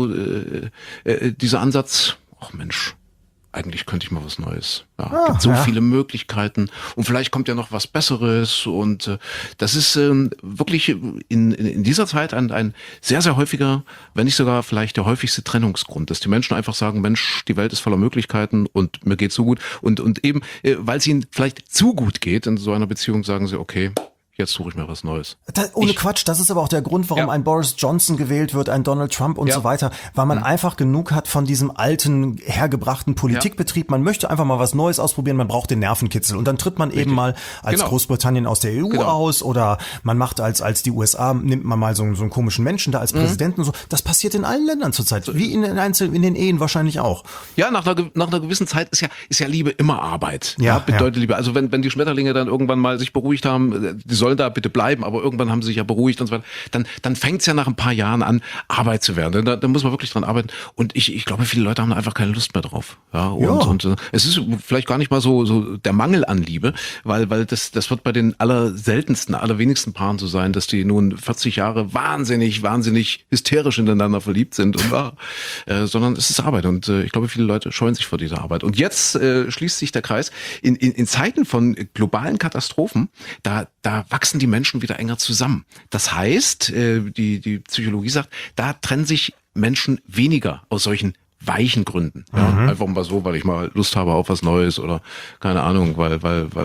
dieser Ansatz, ach Mensch, eigentlich könnte ich mal was Neues. Ja, gibt so viele Möglichkeiten und vielleicht kommt ja noch was Besseres und das ist wirklich in dieser Zeit ein sehr, sehr häufiger, wenn nicht sogar vielleicht der häufigste Trennungsgrund, dass die Menschen einfach sagen, Mensch, die Welt ist voller Möglichkeiten und mir geht's so gut und eben, weil es ihnen vielleicht zu gut geht in so einer Beziehung, sagen sie, okay, jetzt suche ich mir was Neues. Ohne Quatsch, das ist aber auch der Grund, warum ein Boris Johnson gewählt wird, ein Donald Trump und so weiter, weil man einfach genug hat von diesem alten, hergebrachten Politikbetrieb. Man möchte einfach mal was Neues ausprobieren, man braucht den Nervenkitzel und dann tritt man eben mal als Großbritannien aus der EU aus oder man macht als die USA, nimmt man mal so einen komischen Menschen da als Präsidenten und so. Das passiert in allen Ländern zurzeit, wie in den Ehen wahrscheinlich auch. Ja, nach einer gewissen Zeit ist ja Liebe immer Arbeit. Ja, bedeutet Liebe. Also wenn die Schmetterlinge dann irgendwann mal sich beruhigt haben, die sollen da bitte bleiben, aber irgendwann haben sie sich ja beruhigt und so weiter, dann fängt es ja nach ein paar Jahren an, Arbeit zu werden. Da muss man wirklich dran arbeiten. Und ich glaube, viele Leute haben da einfach keine Lust mehr drauf. Und es ist vielleicht gar nicht mal so der Mangel an Liebe, weil das wird bei den allerwenigsten Paaren so sein, dass die nun 40 Jahre wahnsinnig hysterisch ineinander verliebt sind, sondern es ist Arbeit. Und ich glaube, viele Leute scheuen sich vor dieser Arbeit. Und jetzt schließt sich der Kreis. In Zeiten von globalen Katastrophen, da wachsen die Menschen wieder enger zusammen. Das heißt, die Psychologie sagt, da trennen sich Menschen weniger aus solchen weichen Gründen. Ja, einfach mal so, weil ich mal Lust habe auf was Neues oder keine Ahnung, weil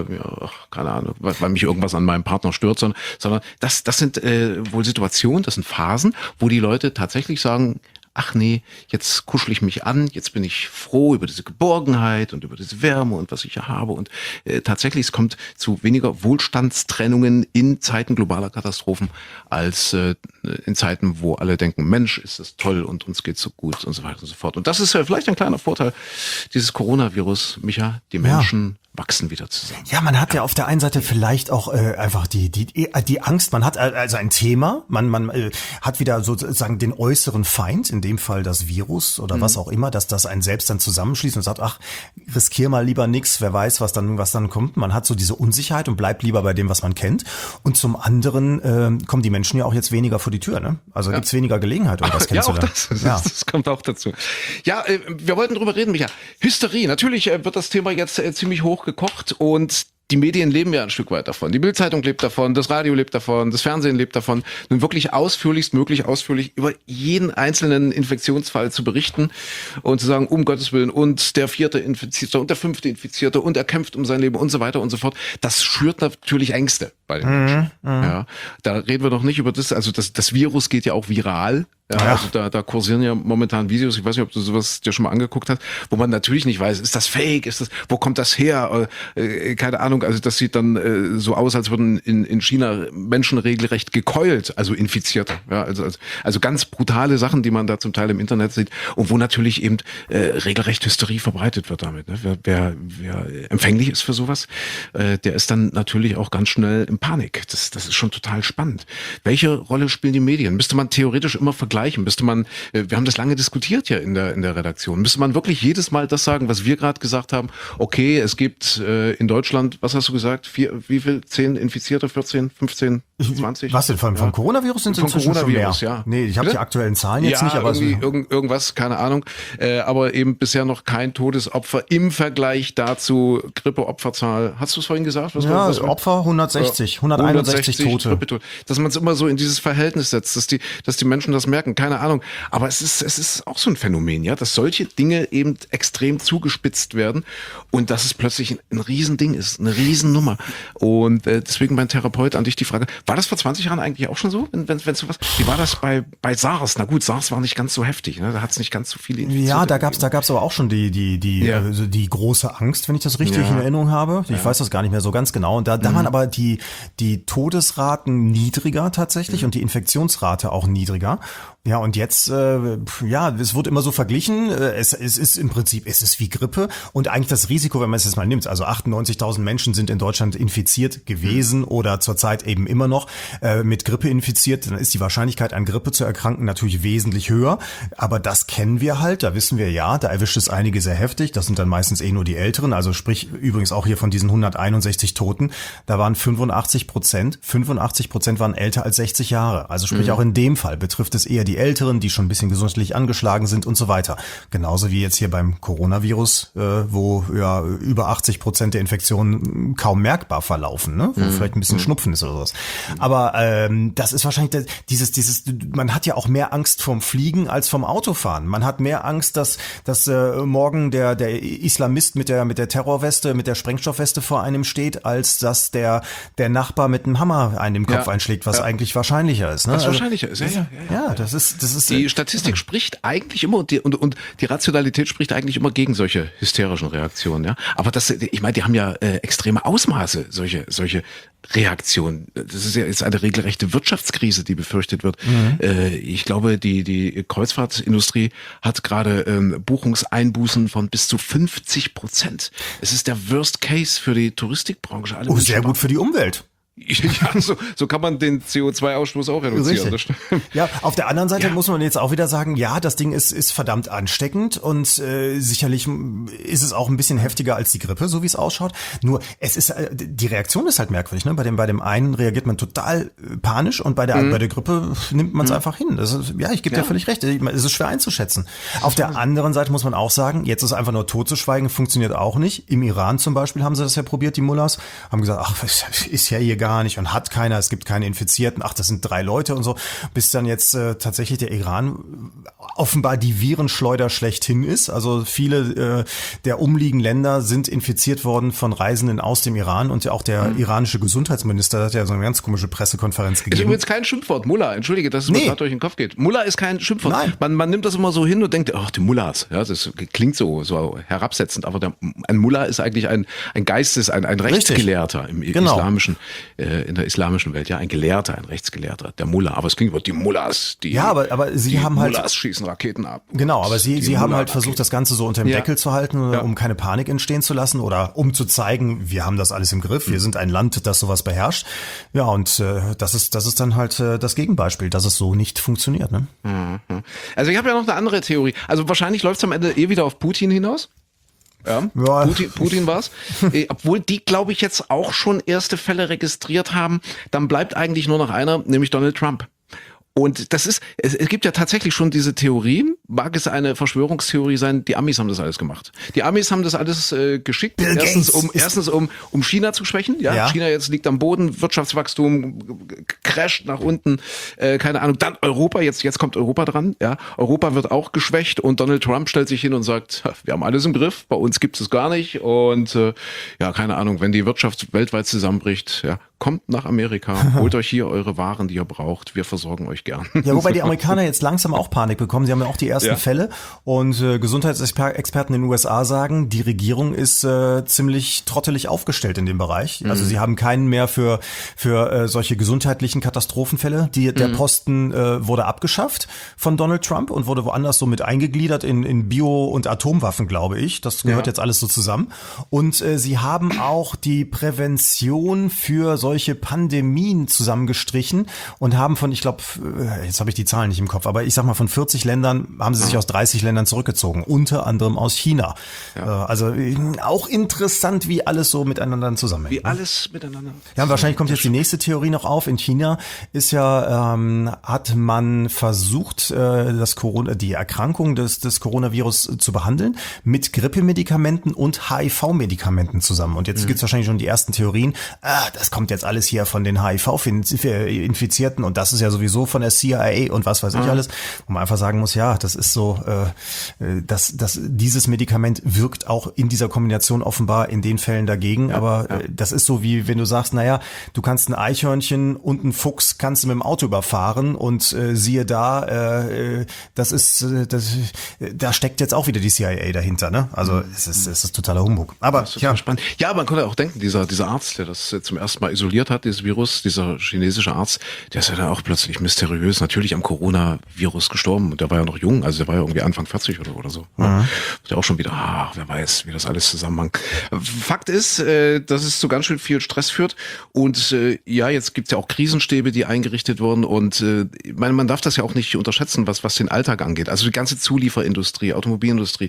mich irgendwas an meinem Partner stört, sondern das sind wohl Situationen, das sind Phasen, wo die Leute tatsächlich sagen, ach nee, jetzt kuschel ich mich an, jetzt bin ich froh über diese Geborgenheit und über diese Wärme und was ich hier habe. Und tatsächlich, es kommt zu weniger Wohlstandstrennungen in Zeiten globaler Katastrophen als in Zeiten, wo alle denken, Mensch, ist das toll und uns geht's so gut und so weiter und so fort. Und das ist vielleicht ein kleiner Vorteil dieses Coronavirus, Micha, die Menschen wachsen wieder zusammen. Ja, man hat ja auf der einen Seite vielleicht auch einfach die Angst, man hat also ein Thema, man hat wieder sozusagen den äußeren Feind, in dem Fall das Virus oder was auch immer, dass das einen selbst dann zusammenschließt und sagt, ach, riskier mal lieber nix, wer weiß, was dann kommt. Man hat so diese Unsicherheit und bleibt lieber bei dem, was man kennt. Und zum anderen kommen die Menschen ja auch jetzt weniger vor die Tür, ne? Also gibt's weniger Gelegenheit, um das kennenzulernen. Ja, auch das kommt auch dazu. Ja, wir wollten drüber reden, Micha. Hysterie, natürlich wird das Thema jetzt ziemlich hoch gekocht und die Medien leben ja ein Stück weit davon. Die Bild-Zeitung lebt davon, das Radio lebt davon, das Fernsehen lebt davon, nun wirklich möglich ausführlich über jeden einzelnen Infektionsfall zu berichten und zu sagen, um Gottes Willen, und der 4. Infizierte und der 5. Infizierte und er kämpft um sein Leben und so weiter und so fort. Das schürt natürlich Ängste bei den Menschen. Ja, da reden wir doch nicht über das, also das Virus geht ja auch viral. Ja, also da kursieren ja momentan Videos, ich weiß nicht, ob du sowas dir schon mal angeguckt hast, wo man natürlich nicht weiß, ist das fake, wo kommt das her, keine Ahnung, also das sieht dann so aus, als würden in China Menschen regelrecht gekeult, also Infizierte, ja, also ganz brutale Sachen, die man da zum Teil im Internet sieht und wo natürlich eben regelrecht Hysterie verbreitet wird damit, ne? Wer empfänglich ist für sowas, der ist dann natürlich auch ganz schnell in Panik, das ist schon total spannend. Welche Rolle spielen die Medien? Müsste man theoretisch immer vergleichen? Müsste man, wir haben das lange diskutiert ja in der Redaktion, müsste man wirklich jedes Mal das sagen, was wir gerade gesagt haben, okay, es gibt in Deutschland, was hast du gesagt, wie viel, 10 Infizierte, 14, 15, 20? Was denn, vom Coronavirus sind es inzwischen schon mehr? Ja. Nee, ich habe die aktuellen Zahlen jetzt nicht, aber irgendwas, keine Ahnung, aber eben bisher noch kein Todesopfer im Vergleich dazu, Grippeopferzahl, hast du es vorhin gesagt? Was Opfer 161 Tote. Dass man es immer so in dieses Verhältnis setzt, dass die Menschen das merken, keine Ahnung. Aber es ist auch so ein Phänomen, ja, dass solche Dinge eben extrem zugespitzt werden und dass es plötzlich ein Riesending ist, eine Riesennummer. Und deswegen mein Therapeut an dich die Frage, war das vor 20 Jahren eigentlich auch schon so? Wenn sowas, wie war das bei SARS? Na gut, SARS war nicht ganz so heftig, ne? Da hat es nicht ganz so viele Infizierte. Ja, da gab's aber auch schon die große Angst, wenn ich das richtig in Erinnerung habe. Ich weiß das gar nicht mehr so ganz genau. Und da waren aber die Todesraten niedriger tatsächlich und die Infektionsrate auch niedriger. Ja, und jetzt, es wird immer so verglichen, es ist im Prinzip, es ist wie Grippe und eigentlich das Risiko, wenn man es jetzt mal nimmt, also 98.000 Menschen sind in Deutschland infiziert gewesen oder zurzeit eben immer noch mit Grippe infiziert, dann ist die Wahrscheinlichkeit an Grippe zu erkranken natürlich wesentlich höher, aber das kennen wir halt, da wissen wir ja, da erwischt es einige sehr heftig, das sind dann meistens nur die Älteren, also sprich übrigens auch hier von diesen 161 Toten, da waren 85% waren älter als 60 Jahre, also sprich auch in dem Fall betrifft es eher die Älteren, die schon ein bisschen gesundheitlich angeschlagen sind und so weiter. Genauso wie jetzt hier beim Coronavirus, wo ja über 80% der Infektionen kaum merkbar verlaufen, ne? Wo vielleicht ein bisschen Schnupfen ist oder sowas. Aber das ist wahrscheinlich man hat ja auch mehr Angst vorm Fliegen als vom Autofahren. Man hat mehr Angst, dass morgen der Islamist mit der Terrorweste, mit der Sprengstoffweste vor einem steht, als dass der Nachbar mit einem Hammer einen im Kopf einschlägt, was eigentlich wahrscheinlicher ist. Ne? Was wahrscheinlicher ist, ja. Ja, das ist die Statistik spricht eigentlich immer und die Rationalität spricht eigentlich immer gegen solche hysterischen Reaktionen, ja. Aber ich meine, die haben ja extreme Ausmaße, solche Reaktionen. Das ist ja jetzt eine regelrechte Wirtschaftskrise, die befürchtet wird. Ich glaube, die Kreuzfahrtindustrie hat gerade Buchungseinbußen von bis zu 50%. Es ist der Worst Case für die Touristikbranche. Sehr gut für die Umwelt. Ja, so kann man den CO2-Ausstoß auch reduzieren. Das stimmt. Ja, auf der anderen Seite muss man jetzt auch wieder sagen, ja, das Ding ist verdammt ansteckend und sicherlich ist es auch ein bisschen heftiger als die Grippe, so wie es ausschaut. Nur es ist die Reaktion ist halt merkwürdig, ne? Bei dem einen reagiert man total panisch und bei der Grippe nimmt man es einfach hin. Ich gebe dir völlig recht. Es ist schwer einzuschätzen. Auf der anderen Seite muss man auch sagen, jetzt ist einfach nur totzuschweigen, funktioniert auch nicht. Im Iran zum Beispiel haben sie das ja probiert, die Mullahs, haben gesagt, ach, ist ja hier gar nicht und hat keiner, es gibt keine Infizierten, ach, das sind 3 Leute und so, bis dann jetzt tatsächlich der Iran offenbar die Virenschleuder schlechthin ist. Also viele der umliegenden Länder sind infiziert worden von Reisenden aus dem Iran und ja auch der iranische Gesundheitsminister hat ja so eine ganz komische Pressekonferenz gegeben. Ist übrigens kein Schimpfwort, Mullah. Entschuldige, dass es mir gerade durch den Kopf geht. Mullah ist kein Schimpfwort. Man nimmt das immer so hin und denkt, ach, die Mullahs. Ja, das klingt so herabsetzend, aber ein Mullah ist eigentlich ein Rechtsgelehrter im islamischen, in der islamischen Welt. Ja, ein Gelehrter, ein Rechtsgelehrter, der Mullah. Aber es klingt wie die Mullahs. Aber sie haben halt Mullahs schießen Raketen ab. Genau, aber sie haben halt versucht, das Ganze so unter dem Deckel zu halten, um keine Panik entstehen zu lassen oder um zu zeigen, wir haben das alles im Griff, wir sind ein Land, das sowas beherrscht. Ja, und das ist dann halt das Gegenbeispiel, dass es so nicht funktioniert. Ne? Also ich habe ja noch eine andere Theorie. Also wahrscheinlich läuft es am Ende wieder auf Putin hinaus. Ja. Putin war's. Obwohl die, glaube ich, jetzt auch schon erste Fälle registriert haben. Dann bleibt eigentlich nur noch einer, nämlich Donald Trump. Und es gibt ja tatsächlich schon diese Theorie, mag es eine Verschwörungstheorie sein, die Amis haben das alles gemacht. Die Amis haben das alles geschickt, erstens um China zu schwächen. Ja? China jetzt liegt am Boden, Wirtschaftswachstum crasht nach unten, keine Ahnung. Dann Europa, jetzt kommt Europa dran. Ja? Europa wird auch geschwächt und Donald Trump stellt sich hin und sagt, wir haben alles im Griff, bei uns gibt es gar nicht. Und keine Ahnung, wenn die Wirtschaft weltweit zusammenbricht, ja, kommt nach Amerika, holt euch hier eure Waren, die ihr braucht, wir versorgen euch gern. Ja, wobei die Amerikaner jetzt langsam auch Panik bekommen. Sie haben ja auch die ersten Fälle und Gesundheitsexperten in den USA sagen, die Regierung ist ziemlich trottelig aufgestellt in dem Bereich. Also sie haben keinen mehr für solche gesundheitlichen Katastrophenfälle. Der Posten wurde abgeschafft von Donald Trump und wurde woanders so mit eingegliedert in Bio- und Atomwaffen, glaube ich. Das gehört jetzt alles so zusammen. Und sie haben auch die Prävention für solche Pandemien zusammengestrichen und haben von, ich glaube, jetzt habe ich die Zahlen nicht im Kopf, aber ich sag mal, von 40 Ländern haben sie sich aus 30 Ländern zurückgezogen, unter anderem aus China. Ja. Also auch interessant, wie alles so miteinander zusammenhängt. Wie alles miteinander. Ja, und wahrscheinlich kommt jetzt die nächste Theorie noch auf. In China ist hat man versucht, die Erkrankung des Coronavirus zu behandeln mit Grippemedikamenten und HIV-Medikamenten zusammen. Und jetzt gibt's wahrscheinlich schon die ersten Theorien, das kommt jetzt alles hier von den HIV-Infizierten und das ist ja sowieso von der CIA und was weiß ich alles. Wo man einfach sagen muss, ja, das ist so, dass dieses Medikament wirkt auch in dieser Kombination offenbar in den Fällen dagegen. Aber das ist so wie wenn du sagst, naja, du kannst ein Eichhörnchen und einen Fuchs kannst du mit dem Auto überfahren und siehe da, da steckt jetzt auch wieder die CIA dahinter, ne? Also es ist totaler Humbug. Aber ja, spannend. Ja, man konnte auch denken, dieser Arzt, der das zum ersten Mal isoliert hat, dieses Virus, dieser chinesische Arzt, der ist ja dann auch plötzlich mysteriös natürlich am Coronavirus gestorben und der war ja noch jung, also der war ja irgendwie Anfang 40 oder so. Ja. Der auch schon wieder, wer weiß, wie das alles zusammenhängt. Fakt ist, dass es zu ganz schön viel Stress führt und jetzt gibt's ja auch Krisenstäbe, die eingerichtet wurden und man darf das ja auch nicht unterschätzen, was den Alltag angeht. Also die ganze Zulieferindustrie, Automobilindustrie,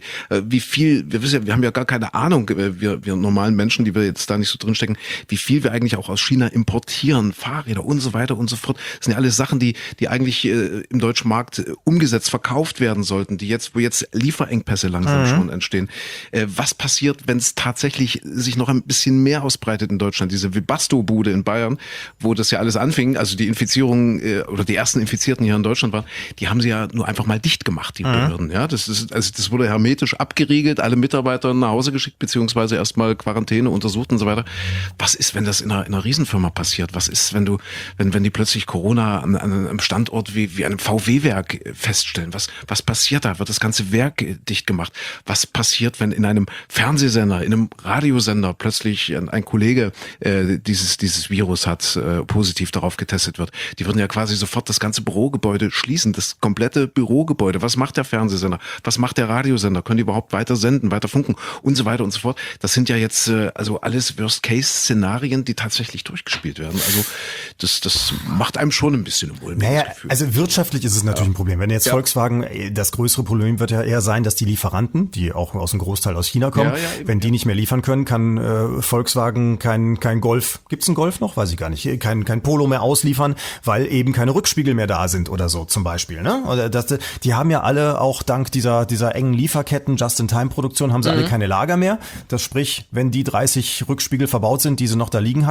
wir haben ja gar keine Ahnung, wir normalen Menschen, die wir jetzt da nicht so drinstecken, wie viel wir eigentlich auch aus China importieren, Fahrräder und so weiter und so fort. Das sind ja alles Sachen, die eigentlich im deutschen Markt umgesetzt, verkauft werden sollten, wo jetzt Lieferengpässe langsam schon entstehen. Was passiert, wenn es tatsächlich sich noch ein bisschen mehr ausbreitet in Deutschland? Diese Webasto-Bude in Bayern, wo das ja alles anfing, also die Infizierung oder die ersten Infizierten hier in Deutschland waren, die haben sie ja nur einfach mal dicht gemacht, die Behörden. Ja, das wurde hermetisch abgeriegelt, alle Mitarbeiter nach Hause geschickt, beziehungsweise erstmal Quarantäne untersucht und so weiter. Was ist, wenn das in einer Riesenfirma passiert? Was ist, wenn die plötzlich Corona an einem Standort wie einem VW-Werk feststellen? Was passiert da? Wird das ganze Werk dicht gemacht? Was passiert, wenn in einem Fernsehsender, in einem Radiosender plötzlich ein Kollege dieses Virus hat, positiv darauf getestet wird? Die würden ja quasi sofort das ganze Bürogebäude schließen, das komplette Bürogebäude. Was macht der Fernsehsender? Was macht der Radiosender? Können die überhaupt weiter senden, weiter funken und so weiter und so fort? Das sind ja jetzt also alles Worst-Case-Szenarien, die tatsächlich durchgespielt werden. Also das macht einem schon ein bisschen ein mulmiges Gefühl. Also wirtschaftlich ist es natürlich ein Problem. Wenn jetzt Volkswagen, das größere Problem wird ja eher sein, dass die Lieferanten, die auch aus dem Großteil aus China kommen, wenn die nicht mehr liefern können, kann Volkswagen kein Golf, gibt's einen Golf noch? Weiß ich gar nicht. Kein Polo mehr ausliefern, weil eben keine Rückspiegel mehr da sind oder so zum Beispiel. Ne? Oder die haben ja alle auch dank dieser engen Lieferketten, Just-in-Time-Produktion, haben sie alle keine Lager mehr. Das sprich, wenn die 30 Rückspiegel verbaut sind, die sie noch da liegen hatten,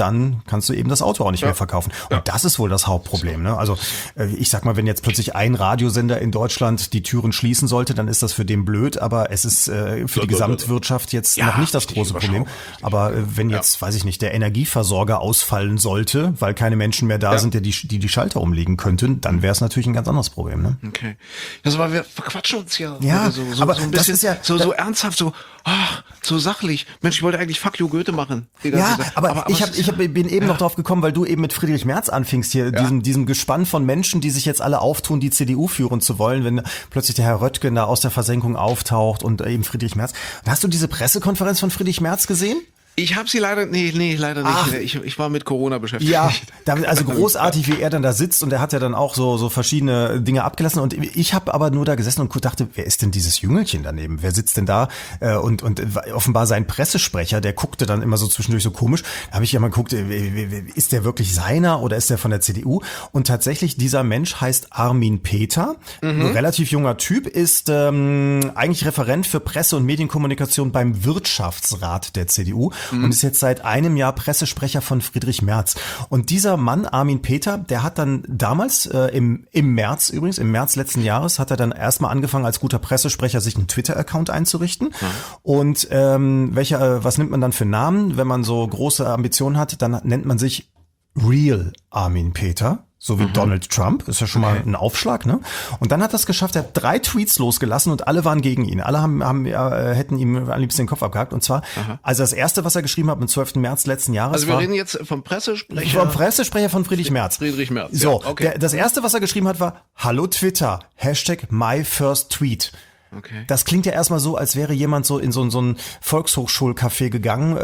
dann kannst du eben das Auto auch nicht mehr verkaufen. Und das ist wohl das Hauptproblem. Ne? Also ich sag mal, wenn jetzt plötzlich ein Radiosender in Deutschland die Türen schließen sollte, dann ist das für den blöd, aber es ist für die Gesamtwirtschaft jetzt noch nicht das große Problem. Aber wenn jetzt, weiß ich nicht, der Energieversorger ausfallen sollte, weil keine Menschen mehr da sind, die Schalter umlegen könnten, dann wäre es natürlich ein ganz anderes Problem. Ne? Okay. Das war, wir verquatschen uns ja. Ja, so aber ein bisschen, das ist ja so ernsthaft, so sachlich. Mensch, ich wollte eigentlich Fuck you Goethe machen. Ja, aber ich bin eben noch drauf gekommen, weil du eben mit Friedrich Merz anfingst hier, diesem Gespann von Menschen, die sich jetzt alle auftun, die CDU führen zu wollen, wenn plötzlich der Herr Röttgen da aus der Versenkung auftaucht und eben Friedrich Merz. Hast du diese Pressekonferenz von Friedrich Merz gesehen? Ich habe sie leider, leider nicht. Ach. Ich war mit Corona beschäftigt. Ja, also großartig, wie er dann da sitzt und er hat ja dann auch so verschiedene Dinge abgelassen und ich habe aber nur da gesessen und dachte, wer ist denn dieses Jüngelchen daneben? Wer sitzt denn da? Und offenbar sein Pressesprecher, der guckte dann immer so zwischendurch so komisch. Da habe ich ja mal geguckt, ist der wirklich seiner oder ist der von der CDU? Und tatsächlich, dieser Mensch heißt Armin Peter, ein relativ junger Typ, ist eigentlich Referent für Presse- und Medienkommunikation beim Wirtschaftsrat der CDU. Und ist jetzt seit einem Jahr Pressesprecher von Friedrich Merz. Und dieser Mann, Armin Peter, der hat dann damals, im März letzten Jahres, hat er dann erstmal angefangen, als guter Pressesprecher sich einen Twitter-Account einzurichten. Und was nimmt man dann für Namen? Wenn man so große Ambitionen hat, dann nennt man sich Real Armin Peter. So wie Donald Trump, ist ja schon mal ein Aufschlag, ne? Und dann hat er es geschafft, er hat 3 Tweets losgelassen und alle waren gegen ihn. Alle hätten ihm am liebsten den Kopf abgehakt. Und zwar, also das erste, was er geschrieben hat am 12. März letzten Jahres Also wir reden jetzt vom Pressesprecher? Vom Pressesprecher von Friedrich Merz. Friedrich Merz, so, ja, okay. Das erste, was er geschrieben hat, war, Hallo Twitter, #MyFirstTweet. Okay. Das klingt ja erstmal so, als wäre jemand so in so ein Volkshochschulcafé gegangen,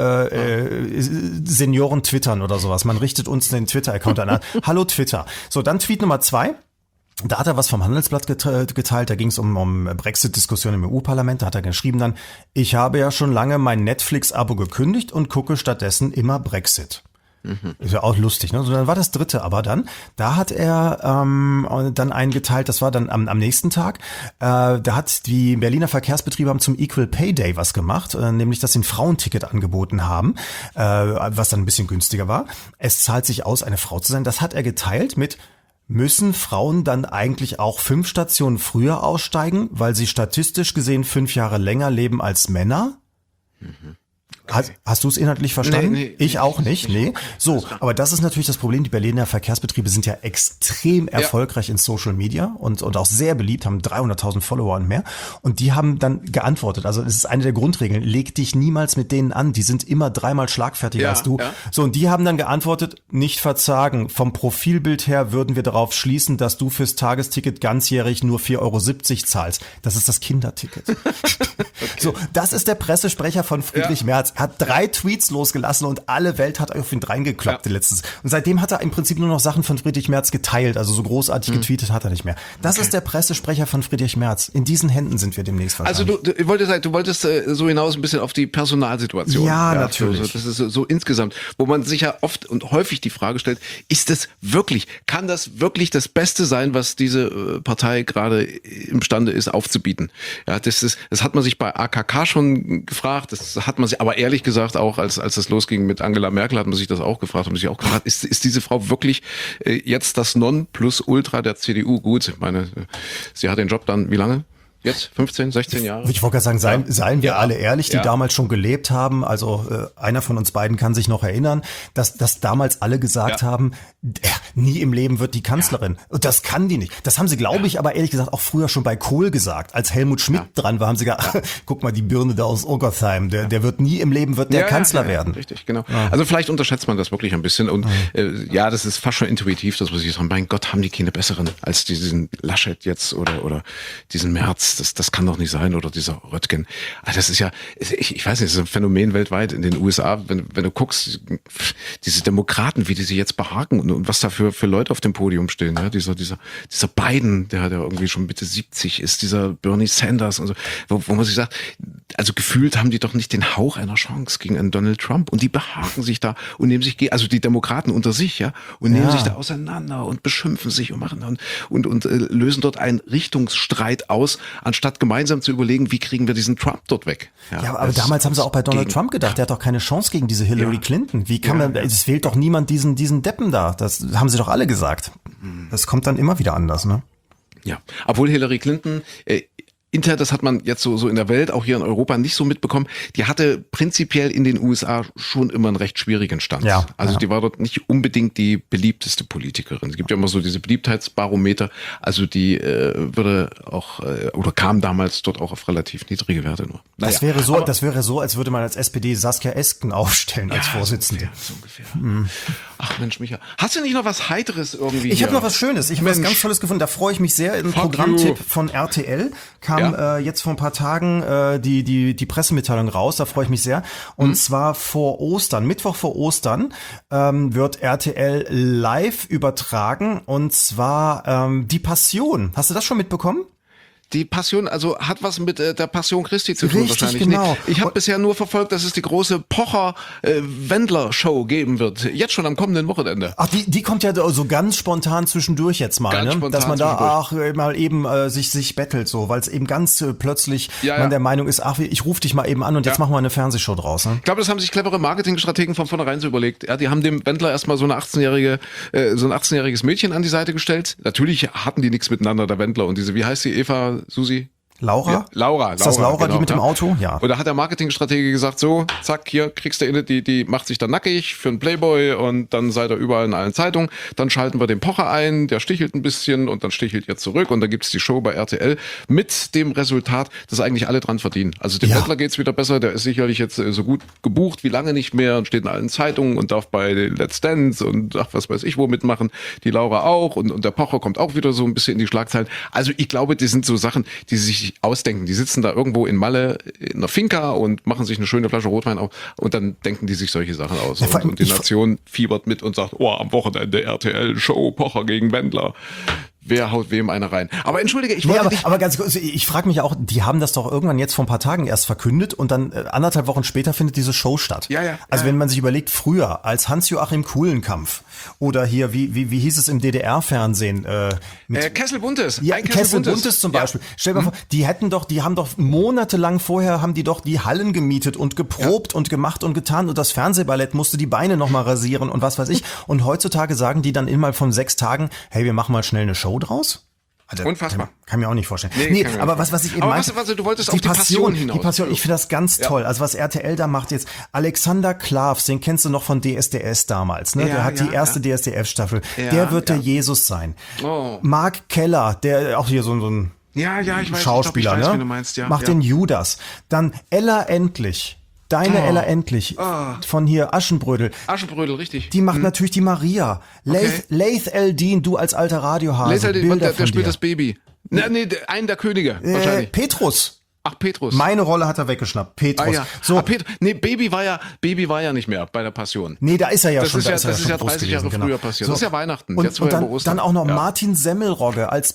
Senioren twittern oder sowas. Man richtet uns den Twitter-Account an. Hallo Twitter. So, dann Tweet Nummer 2. Da hat er was vom Handelsblatt geteilt, da ging es um Brexit-Diskussionen im EU-Parlament, da hat er geschrieben dann, ich habe ja schon lange mein Netflix-Abo gekündigt und gucke stattdessen immer Brexit. Ist ja auch lustig, ne? So, dann war das dritte, aber dann, da hat er dann einen geteilt, das war dann am nächsten Tag, da hat die Berliner Verkehrsbetriebe haben zum Equal Pay Day was gemacht, nämlich, dass sie ein Frauenticket angeboten haben, was dann ein bisschen günstiger war. Es zahlt sich aus, eine Frau zu sein. Das hat er geteilt mit, müssen Frauen dann eigentlich auch 5 Stationen früher aussteigen, weil sie statistisch gesehen 5 Jahre länger leben als Männer? Okay. Hast du es inhaltlich verstanden? Nee, ich auch nicht. Nee. So, aber das ist natürlich das Problem. Die Berliner Verkehrsbetriebe sind ja extrem erfolgreich in Social Media und auch sehr beliebt, haben 300.000 Follower und mehr. Und die haben dann geantwortet. Also es ist eine der Grundregeln. Leg dich niemals mit denen an. Die sind immer 3-mal schlagfertiger als du. Ja. So, und die haben dann geantwortet, nicht verzagen. Vom Profilbild her würden wir darauf schließen, dass du fürs Tagesticket ganzjährig nur 4,70 € zahlst. Das ist das Kinderticket. Okay. So, das ist der Pressesprecher von Friedrich Merz. Er hat 3 Tweets losgelassen und alle Welt hat auf ihn reingekloppt letztes. Und seitdem hat er im Prinzip nur noch Sachen von Friedrich Merz geteilt. Also so großartig getweetet hat er nicht mehr. Das ist der Pressesprecher von Friedrich Merz. In diesen Händen sind wir demnächst wahrscheinlich. Also du wolltest so hinaus ein bisschen auf die Personalsituation. Ja, natürlich. Das ist so insgesamt, wo man sich ja oft und häufig die Frage stellt, kann das wirklich das Beste sein, was diese Partei gerade imstande ist aufzubieten? Ja, das hat man sich bei AKK schon gefragt, das hat man sich, aber ehrlich gesagt auch, als das losging mit Angela Merkel, hat man sich das auch gefragt, ist diese Frau wirklich jetzt das Nonplusultra der CDU? Gut, ich meine, sie hat den Job dann, wie lange? Jetzt 15, 16 Jahre? Ich wollte gerade sagen, seien wir alle ehrlich, die damals schon gelebt haben. Also einer von uns beiden kann sich noch erinnern, dass damals alle gesagt haben, nie im Leben wird die Kanzlerin. Und das kann die nicht. Das haben sie, glaube ich, aber ehrlich gesagt auch früher schon bei Kohl gesagt. Als Helmut Schmidt dran war, haben sie gesagt, guck mal, die Birne da aus Oggersheim, der wird nie im Leben der Kanzler werden. Richtig, genau. Ja. Also vielleicht unterschätzt man das wirklich ein bisschen. Und das ist fast schon intuitiv, dass man sich sagt, mein Gott, haben die keine besseren als diesen Laschet jetzt oder diesen Merz. Das kann doch nicht sein, oder dieser Röttgen. Also das ist ja, ich weiß nicht, das ist ein Phänomen weltweit in den USA, wenn du guckst, diese Demokraten, wie die sich jetzt behaken und was da für Leute auf dem Podium stehen, ja, dieser Biden, der irgendwie schon Mitte 70 ist, dieser Bernie Sanders und so, wo man sich sagt, also gefühlt haben die doch nicht den Hauch einer Chance gegen einen Donald Trump, und die behaken sich da und nehmen sich, also die Demokraten unter sich, ja, und nehmen sich da auseinander und beschimpfen sich und machen und lösen dort einen Richtungsstreit aus, anstatt gemeinsam zu überlegen, wie kriegen wir diesen Trump dort weg. Ja, aber damals haben sie auch bei Donald Trump gedacht, der hat doch keine Chance gegen diese Hillary Clinton. Wie kann man, es wählt doch niemand diesen Deppen da. Das haben sie doch alle gesagt. Das kommt dann immer wieder anders, ne? Ja, obwohl Hillary Clinton intern, das hat man jetzt so in der Welt, auch hier in Europa nicht so mitbekommen, die hatte prinzipiell in den USA schon immer einen recht schwierigen Stand. Ja, also die war dort nicht unbedingt die beliebteste Politikerin. Es gibt ja immer so diese Beliebtheitsbarometer, also die würde auch, oder kam damals dort auch auf relativ niedrige Werte nur. Das wäre so, als würde man als SPD Saskia Esken aufstellen als Vorsitzende. So ungefähr. Ach Mensch, Micha. Hast du nicht noch was Heiteres irgendwie? Ich habe noch was Schönes. Ich habe was ganz Tolles gefunden. Da freue ich mich sehr. Ein Programmtipp von RTL kam jetzt vor ein paar Tagen die Pressemitteilung raus. Da freue ich mich sehr. Und zwar vor Ostern, Mittwoch vor Ostern, wird RTL live übertragen. Und zwar die Passion. Hast du das schon mitbekommen? Die Passion, also hat was mit der Passion Christi zu tun. Richtig, wahrscheinlich. Genau. Nee, ich habe bisher nur verfolgt, dass es die große Pocher-Wendler-Show geben wird. Jetzt schon am kommenden Wochenende. Ach, die kommt ja so ganz spontan zwischendurch jetzt mal, ganz ne? Spontan dass man da mal eben sich bettelt, so, weil es eben ganz plötzlich man der Meinung ist, ach, ich rufe dich mal eben an und jetzt machen wir eine Fernsehshow draus. Ne? Ich glaube, das haben sich clevere Marketingstrategen von vornherein so überlegt. Ja, die haben dem Wendler erstmal so ein 18-jähriges Mädchen an die Seite gestellt. Natürlich hatten die nichts miteinander, der Wendler und diese, wie heißt die, Eva, Susi? Laura? Ja, Laura. Ist das Laura, genau, die mit dem Auto? Ja. Und da hat der Marketingstratege gesagt, so, zack, hier kriegst du eine, die macht sich dann nackig für einen Playboy und dann seid ihr überall in allen Zeitungen. Dann schalten wir den Pocher ein, der stichelt ein bisschen und dann stichelt ihr zurück und dann gibt's die Show bei RTL mit dem Resultat, dass eigentlich alle dran verdienen. Also dem Wendler geht's wieder besser, der ist sicherlich jetzt so gut gebucht wie lange nicht mehr und steht in allen Zeitungen und darf bei Let's Dance und ach, was weiß ich wo mitmachen. Die Laura auch und der Pocher kommt auch wieder so ein bisschen in die Schlagzeilen. Also ich glaube, die sind so Sachen, die sie sich ausdenken. Die sitzen da irgendwo in Malle in einer Finca und machen sich eine schöne Flasche Rotwein auf und dann denken die sich solche Sachen aus. Ja, und die Nation fiebert mit und sagt, oh, am Wochenende RTL Show, Pocher gegen Wendler. Wer haut wem eine rein? Aber entschuldige, aber ganz kurz, ich frage mich auch, die haben das doch irgendwann jetzt vor ein paar Tagen erst verkündet und dann 1,5 Wochen später findet diese Show statt. Also wenn man sich überlegt, früher als Hans-Joachim Kulenkampf oder hier, wie hieß es im DDR-Fernsehen? Kessel Buntes. Ja, Kessel Buntes zum Beispiel. Stell dir mal vor, die haben doch monatelang vorher haben die doch die Hallen gemietet und geprobt und gemacht und getan und das Fernsehballett musste die Beine nochmal rasieren und was weiß ich. Und heutzutage sagen die dann innerhalb von 6 Tagen, hey, wir machen mal schnell eine Show draus? Also, unfassbar. Kann mir auch nicht vorstellen. Nee, aber was ich eben meinte, du wolltest auf die Passion hinaus. Die Passion, ich finde das ganz toll. Also was RTL da macht jetzt, Alexander Klavs, den kennst du noch von DSDS damals, ne? Der hat die erste DSDS-Staffel. Der wird der Jesus sein. Oh. Mark Keller, der auch hier so ein Schauspieler, ich weiß, ne? wie du meinst, macht den Judas. Dann Ella Endlich. Ella Endlich von hier Aschenbrödel. Aschenbrödel, richtig. Die macht natürlich die Maria. Laith Eldin, du als alter Radiohase. Laith Eldin, der spielt das Baby. Nee, einen der Könige, wahrscheinlich. Petrus. Ach, Petrus. Meine Rolle hat er weggeschnappt. Petrus. So. Baby war ja nicht mehr bei der Passion. Nee, da ist er ja schon. Das ist ja 30 Jahre früher passiert. So. Das ist ja Weihnachten. Und dann auch noch Martin Semmelrogge als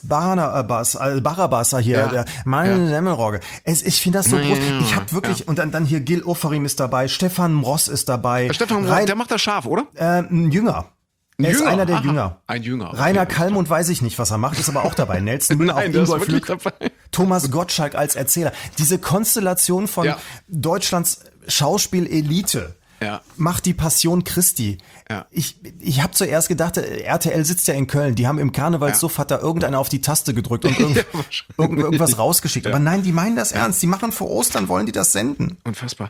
Barabas hier. Semmelrogge. Ich finde das so groß. Ich habe wirklich, und dann hier Gil Oferim ist dabei, Stefan Mross ist dabei. Stefan, der macht das scharf, oder? Ein Jünger. Er ist einer der Jünger. Ein Jünger. Okay. Rainer Kallmund weiß ich nicht, was er macht, ist aber auch dabei. Nelson Müller, auch Ingolf Lück, Thomas Gottschalk als Erzähler. Diese Konstellation von Deutschlands Schauspielelite macht die Passion Christi. Ja. Ich habe zuerst gedacht, RTL sitzt ja in Köln, die haben im Karnevalssuff hat da irgendeiner auf die Taste gedrückt und irgendwas rausgeschickt. Aber nein, die meinen das ernst. Die machen vor Ostern, wollen die das senden. Unfassbar.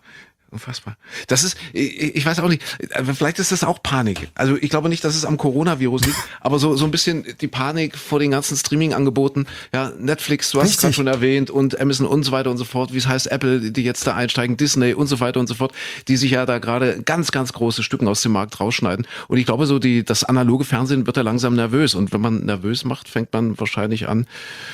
Das ist, ich weiß auch nicht, vielleicht ist das auch Panik. Also ich glaube nicht, dass es am Coronavirus liegt, aber so ein bisschen die Panik vor den ganzen Streaming-Angeboten. Ja, Netflix, du hast es gerade schon erwähnt, und Amazon und so weiter und so fort. Wie es heißt, Apple, die jetzt da einsteigen, Disney und so weiter und so fort, die sich ja da gerade ganz, ganz große Stücken aus dem Markt rausschneiden. Und ich glaube so, das analoge Fernsehen wird da langsam nervös. Und wenn man nervös macht, fängt man wahrscheinlich an,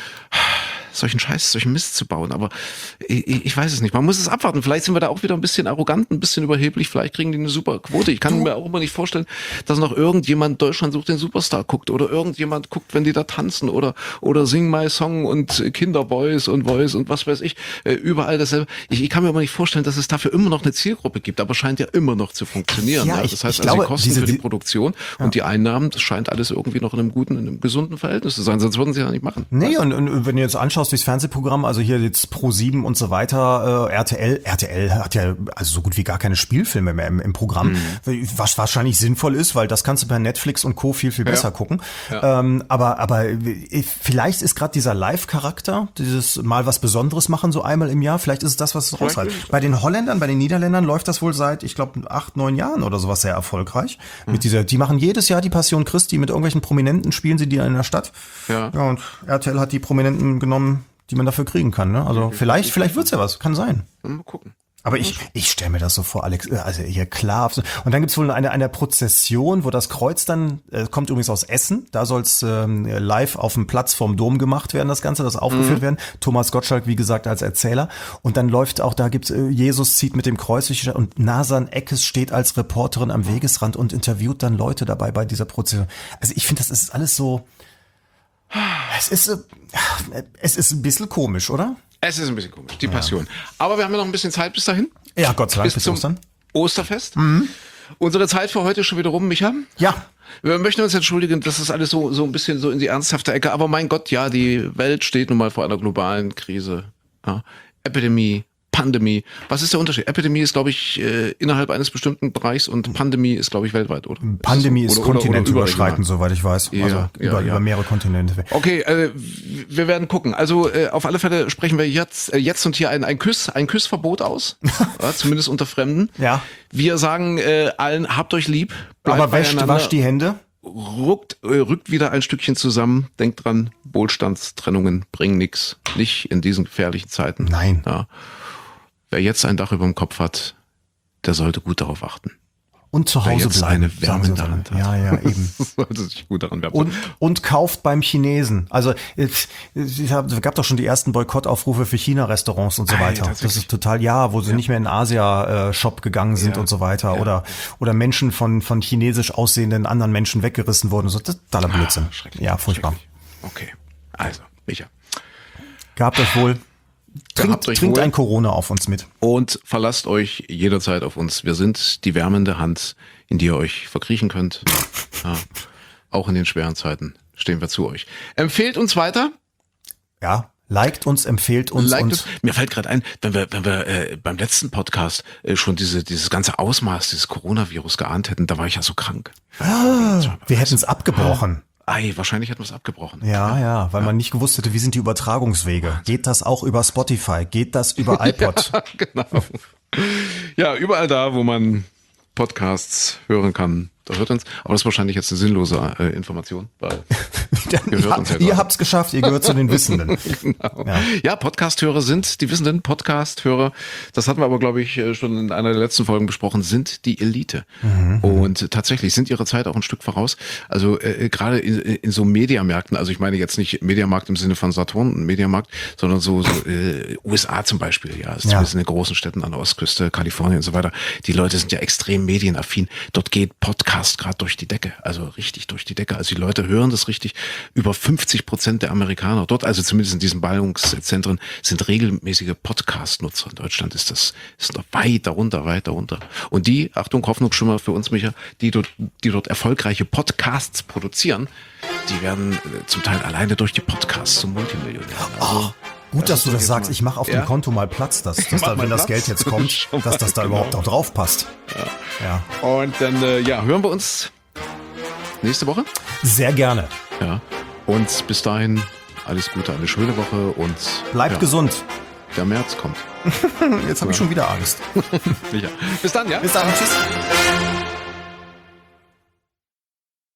solchen Mist zu bauen. Aber ich weiß es nicht. Man muss es abwarten. Vielleicht sind wir da auch wieder ein bisschen arrogant, ein bisschen überheblich. Vielleicht kriegen die eine super Quote. Ich kann mir auch immer nicht vorstellen, dass noch irgendjemand Deutschland sucht den Superstar guckt oder irgendjemand guckt, wenn die da tanzen oder Sing My Song und Kinderboys und Voice und was weiß ich. Überall dasselbe. Ich kann mir aber nicht vorstellen, dass es dafür immer noch eine Zielgruppe gibt. Aber scheint ja immer noch zu funktionieren. Ja, das heißt, also die Kosten für die Produktion und die Einnahmen, das scheint alles irgendwie noch in einem guten, in einem gesunden Verhältnis zu sein. Sonst würden sie ja nicht machen. Nee, und wenn du jetzt anschaust, durchaus durchs Fernsehprogramm, also hier jetzt Pro7 und so weiter, RTL hat ja also so gut wie gar keine Spielfilme mehr im Programm, was wahrscheinlich sinnvoll ist, weil das kannst du bei Netflix und Co. viel besser gucken. Ja. Aber vielleicht ist gerade dieser Live-Charakter, dieses mal was Besonderes machen, so einmal im Jahr, vielleicht ist es das, was es rausreißt. Bei den Holländern, bei den Niederländern läuft das wohl seit, ich glaube, 8, 9 Jahren oder sowas sehr erfolgreich. Die machen jedes Jahr die Passion Christi mit irgendwelchen Prominenten, spielen sie die in der Stadt. Ja, und RTL hat die Prominenten genommen, die man dafür kriegen kann. Ne? Also vielleicht wird's ja was, kann sein. Mal gucken. Aber ich stelle mir das so vor, Alex, also hier klar. Und dann gibt's wohl eine Prozession, wo das Kreuz dann, kommt übrigens aus Essen, da soll's live auf dem Platz vorm Dom gemacht werden, das Ganze, das aufgeführt werden. Thomas Gottschalk, wie gesagt, als Erzähler. Und dann läuft auch, da gibt's, Jesus zieht mit dem Kreuz durch die Stadt und Nasan Eckes steht als Reporterin am Wegesrand und interviewt dann Leute dabei bei dieser Prozession. Also ich finde, das ist alles so, es ist ein bisschen komisch, oder? Es ist ein bisschen komisch, die Passion. Aber wir haben ja noch ein bisschen Zeit bis dahin. Ja, Gott sei Dank, bis zum Ostern. Osterfest. Unsere Zeit für heute ist schon wieder rum, Micha. Ja. Wir möchten uns entschuldigen, das ist alles so ein bisschen so in die ernsthafte Ecke. Aber mein Gott, ja, die Welt steht nun mal vor einer globalen Krise. Ja. Epidemie, Pandemie. Was ist der Unterschied? Epidemie ist, glaube ich, innerhalb eines bestimmten Bereichs und Pandemie ist, glaube ich, weltweit, oder? Pandemie ist kontinentüberschreitend, soweit ich weiß. Ja, also über mehrere Kontinente. Okay, wir werden gucken. Also auf alle Fälle sprechen wir jetzt und hier ein Küssverbot aus. Ja, zumindest unter Fremden. Ja. Wir sagen allen, habt euch lieb. Aber wascht die Hände. Rückt wieder ein Stückchen zusammen. Denkt dran, Wohlstandstrennungen bringen nichts. Nicht in diesen gefährlichen Zeiten. Nein. Ja. Wer jetzt ein Dach über dem Kopf hat, der sollte gut darauf achten. Und zu Hause jetzt bleiben. Eine Wärme in der Hand hat. Ja, eben. Sollte sich gut daran wärmen. Und kauft beim Chinesen. Also es gab doch schon die ersten Boykottaufrufe für China-Restaurants und so weiter. Das ist total, wo sie nicht mehr in Asia-Shop gegangen sind und so weiter. Ja. Oder Menschen von chinesisch aussehenden anderen Menschen weggerissen wurden. So, das ist totaler Blödsinn. Ja, furchtbar. Okay, also, Micha. Gehabt euch wohl. Trinkt ein Corona auf uns mit. Und verlasst euch jederzeit auf uns. Wir sind die wärmende Hand, in die ihr euch verkriechen könnt. Ja, auch in den schweren Zeiten stehen wir zu euch. Empfehlt uns weiter. Ja, liked uns, empfehlt uns. Mir fällt gerade ein, wenn wir beim letzten Podcast schon dieses ganze Ausmaß dieses Coronavirus geahnt hätten, da war ich ja so krank. Wir hätten es abgebrochen. Wahrscheinlich hätten wir es abgebrochen. Ja, weil man nicht gewusst hätte, wie sind die Übertragungswege. Geht das auch über Spotify? Geht das über iPod? Ja, genau. Ja, überall da, wo man Podcasts hören kann, da hört uns. Aber das ist wahrscheinlich jetzt eine sinnlose Information, weil ihr habt's geschafft, ihr gehört zu den Wissenden. Genau. Ja, Podcast-Hörer sind die Wissenden. Podcast-Hörer, das hatten wir aber, glaube ich, schon in einer der letzten Folgen besprochen, sind die Elite. Und tatsächlich sind ihre Zeit auch ein Stück voraus. Also gerade in so Mediamärkten, also ich meine jetzt nicht Mediamarkt im Sinne von Saturn, Mediamarkt, sondern so USA zum Beispiel, also zumindest in den großen Städten an der Ostküste, Kalifornien und so weiter. Die Leute sind ja extrem medienaffin. Dort geht Podcast gerade durch die Decke, also richtig durch die Decke. Also die Leute hören das richtig. Über 50% der Amerikaner dort, also zumindest in diesen Ballungszentren, sind regelmäßige Podcast-Nutzer. In Deutschland ist noch weit darunter. Und die, Achtung, Hoffnungsschimmer für uns, Micha, die dort erfolgreiche Podcasts produzieren, die werden zum Teil alleine durch die Podcasts zum Multimillionär. Also, gut, dass du das sagst. Ich mache auf dem Konto mal Platz, dass da, wenn das Geld jetzt kommt, dass das da überhaupt auch drauf passt. Ja. Und dann, hören wir uns nächste Woche. Sehr gerne. Ja. Und bis dahin alles Gute, eine schöne Woche und bleibt gesund. Der März kommt. Jetzt habe ich schon wieder Angst. Bis dann, ja? Bis dann, tschüss.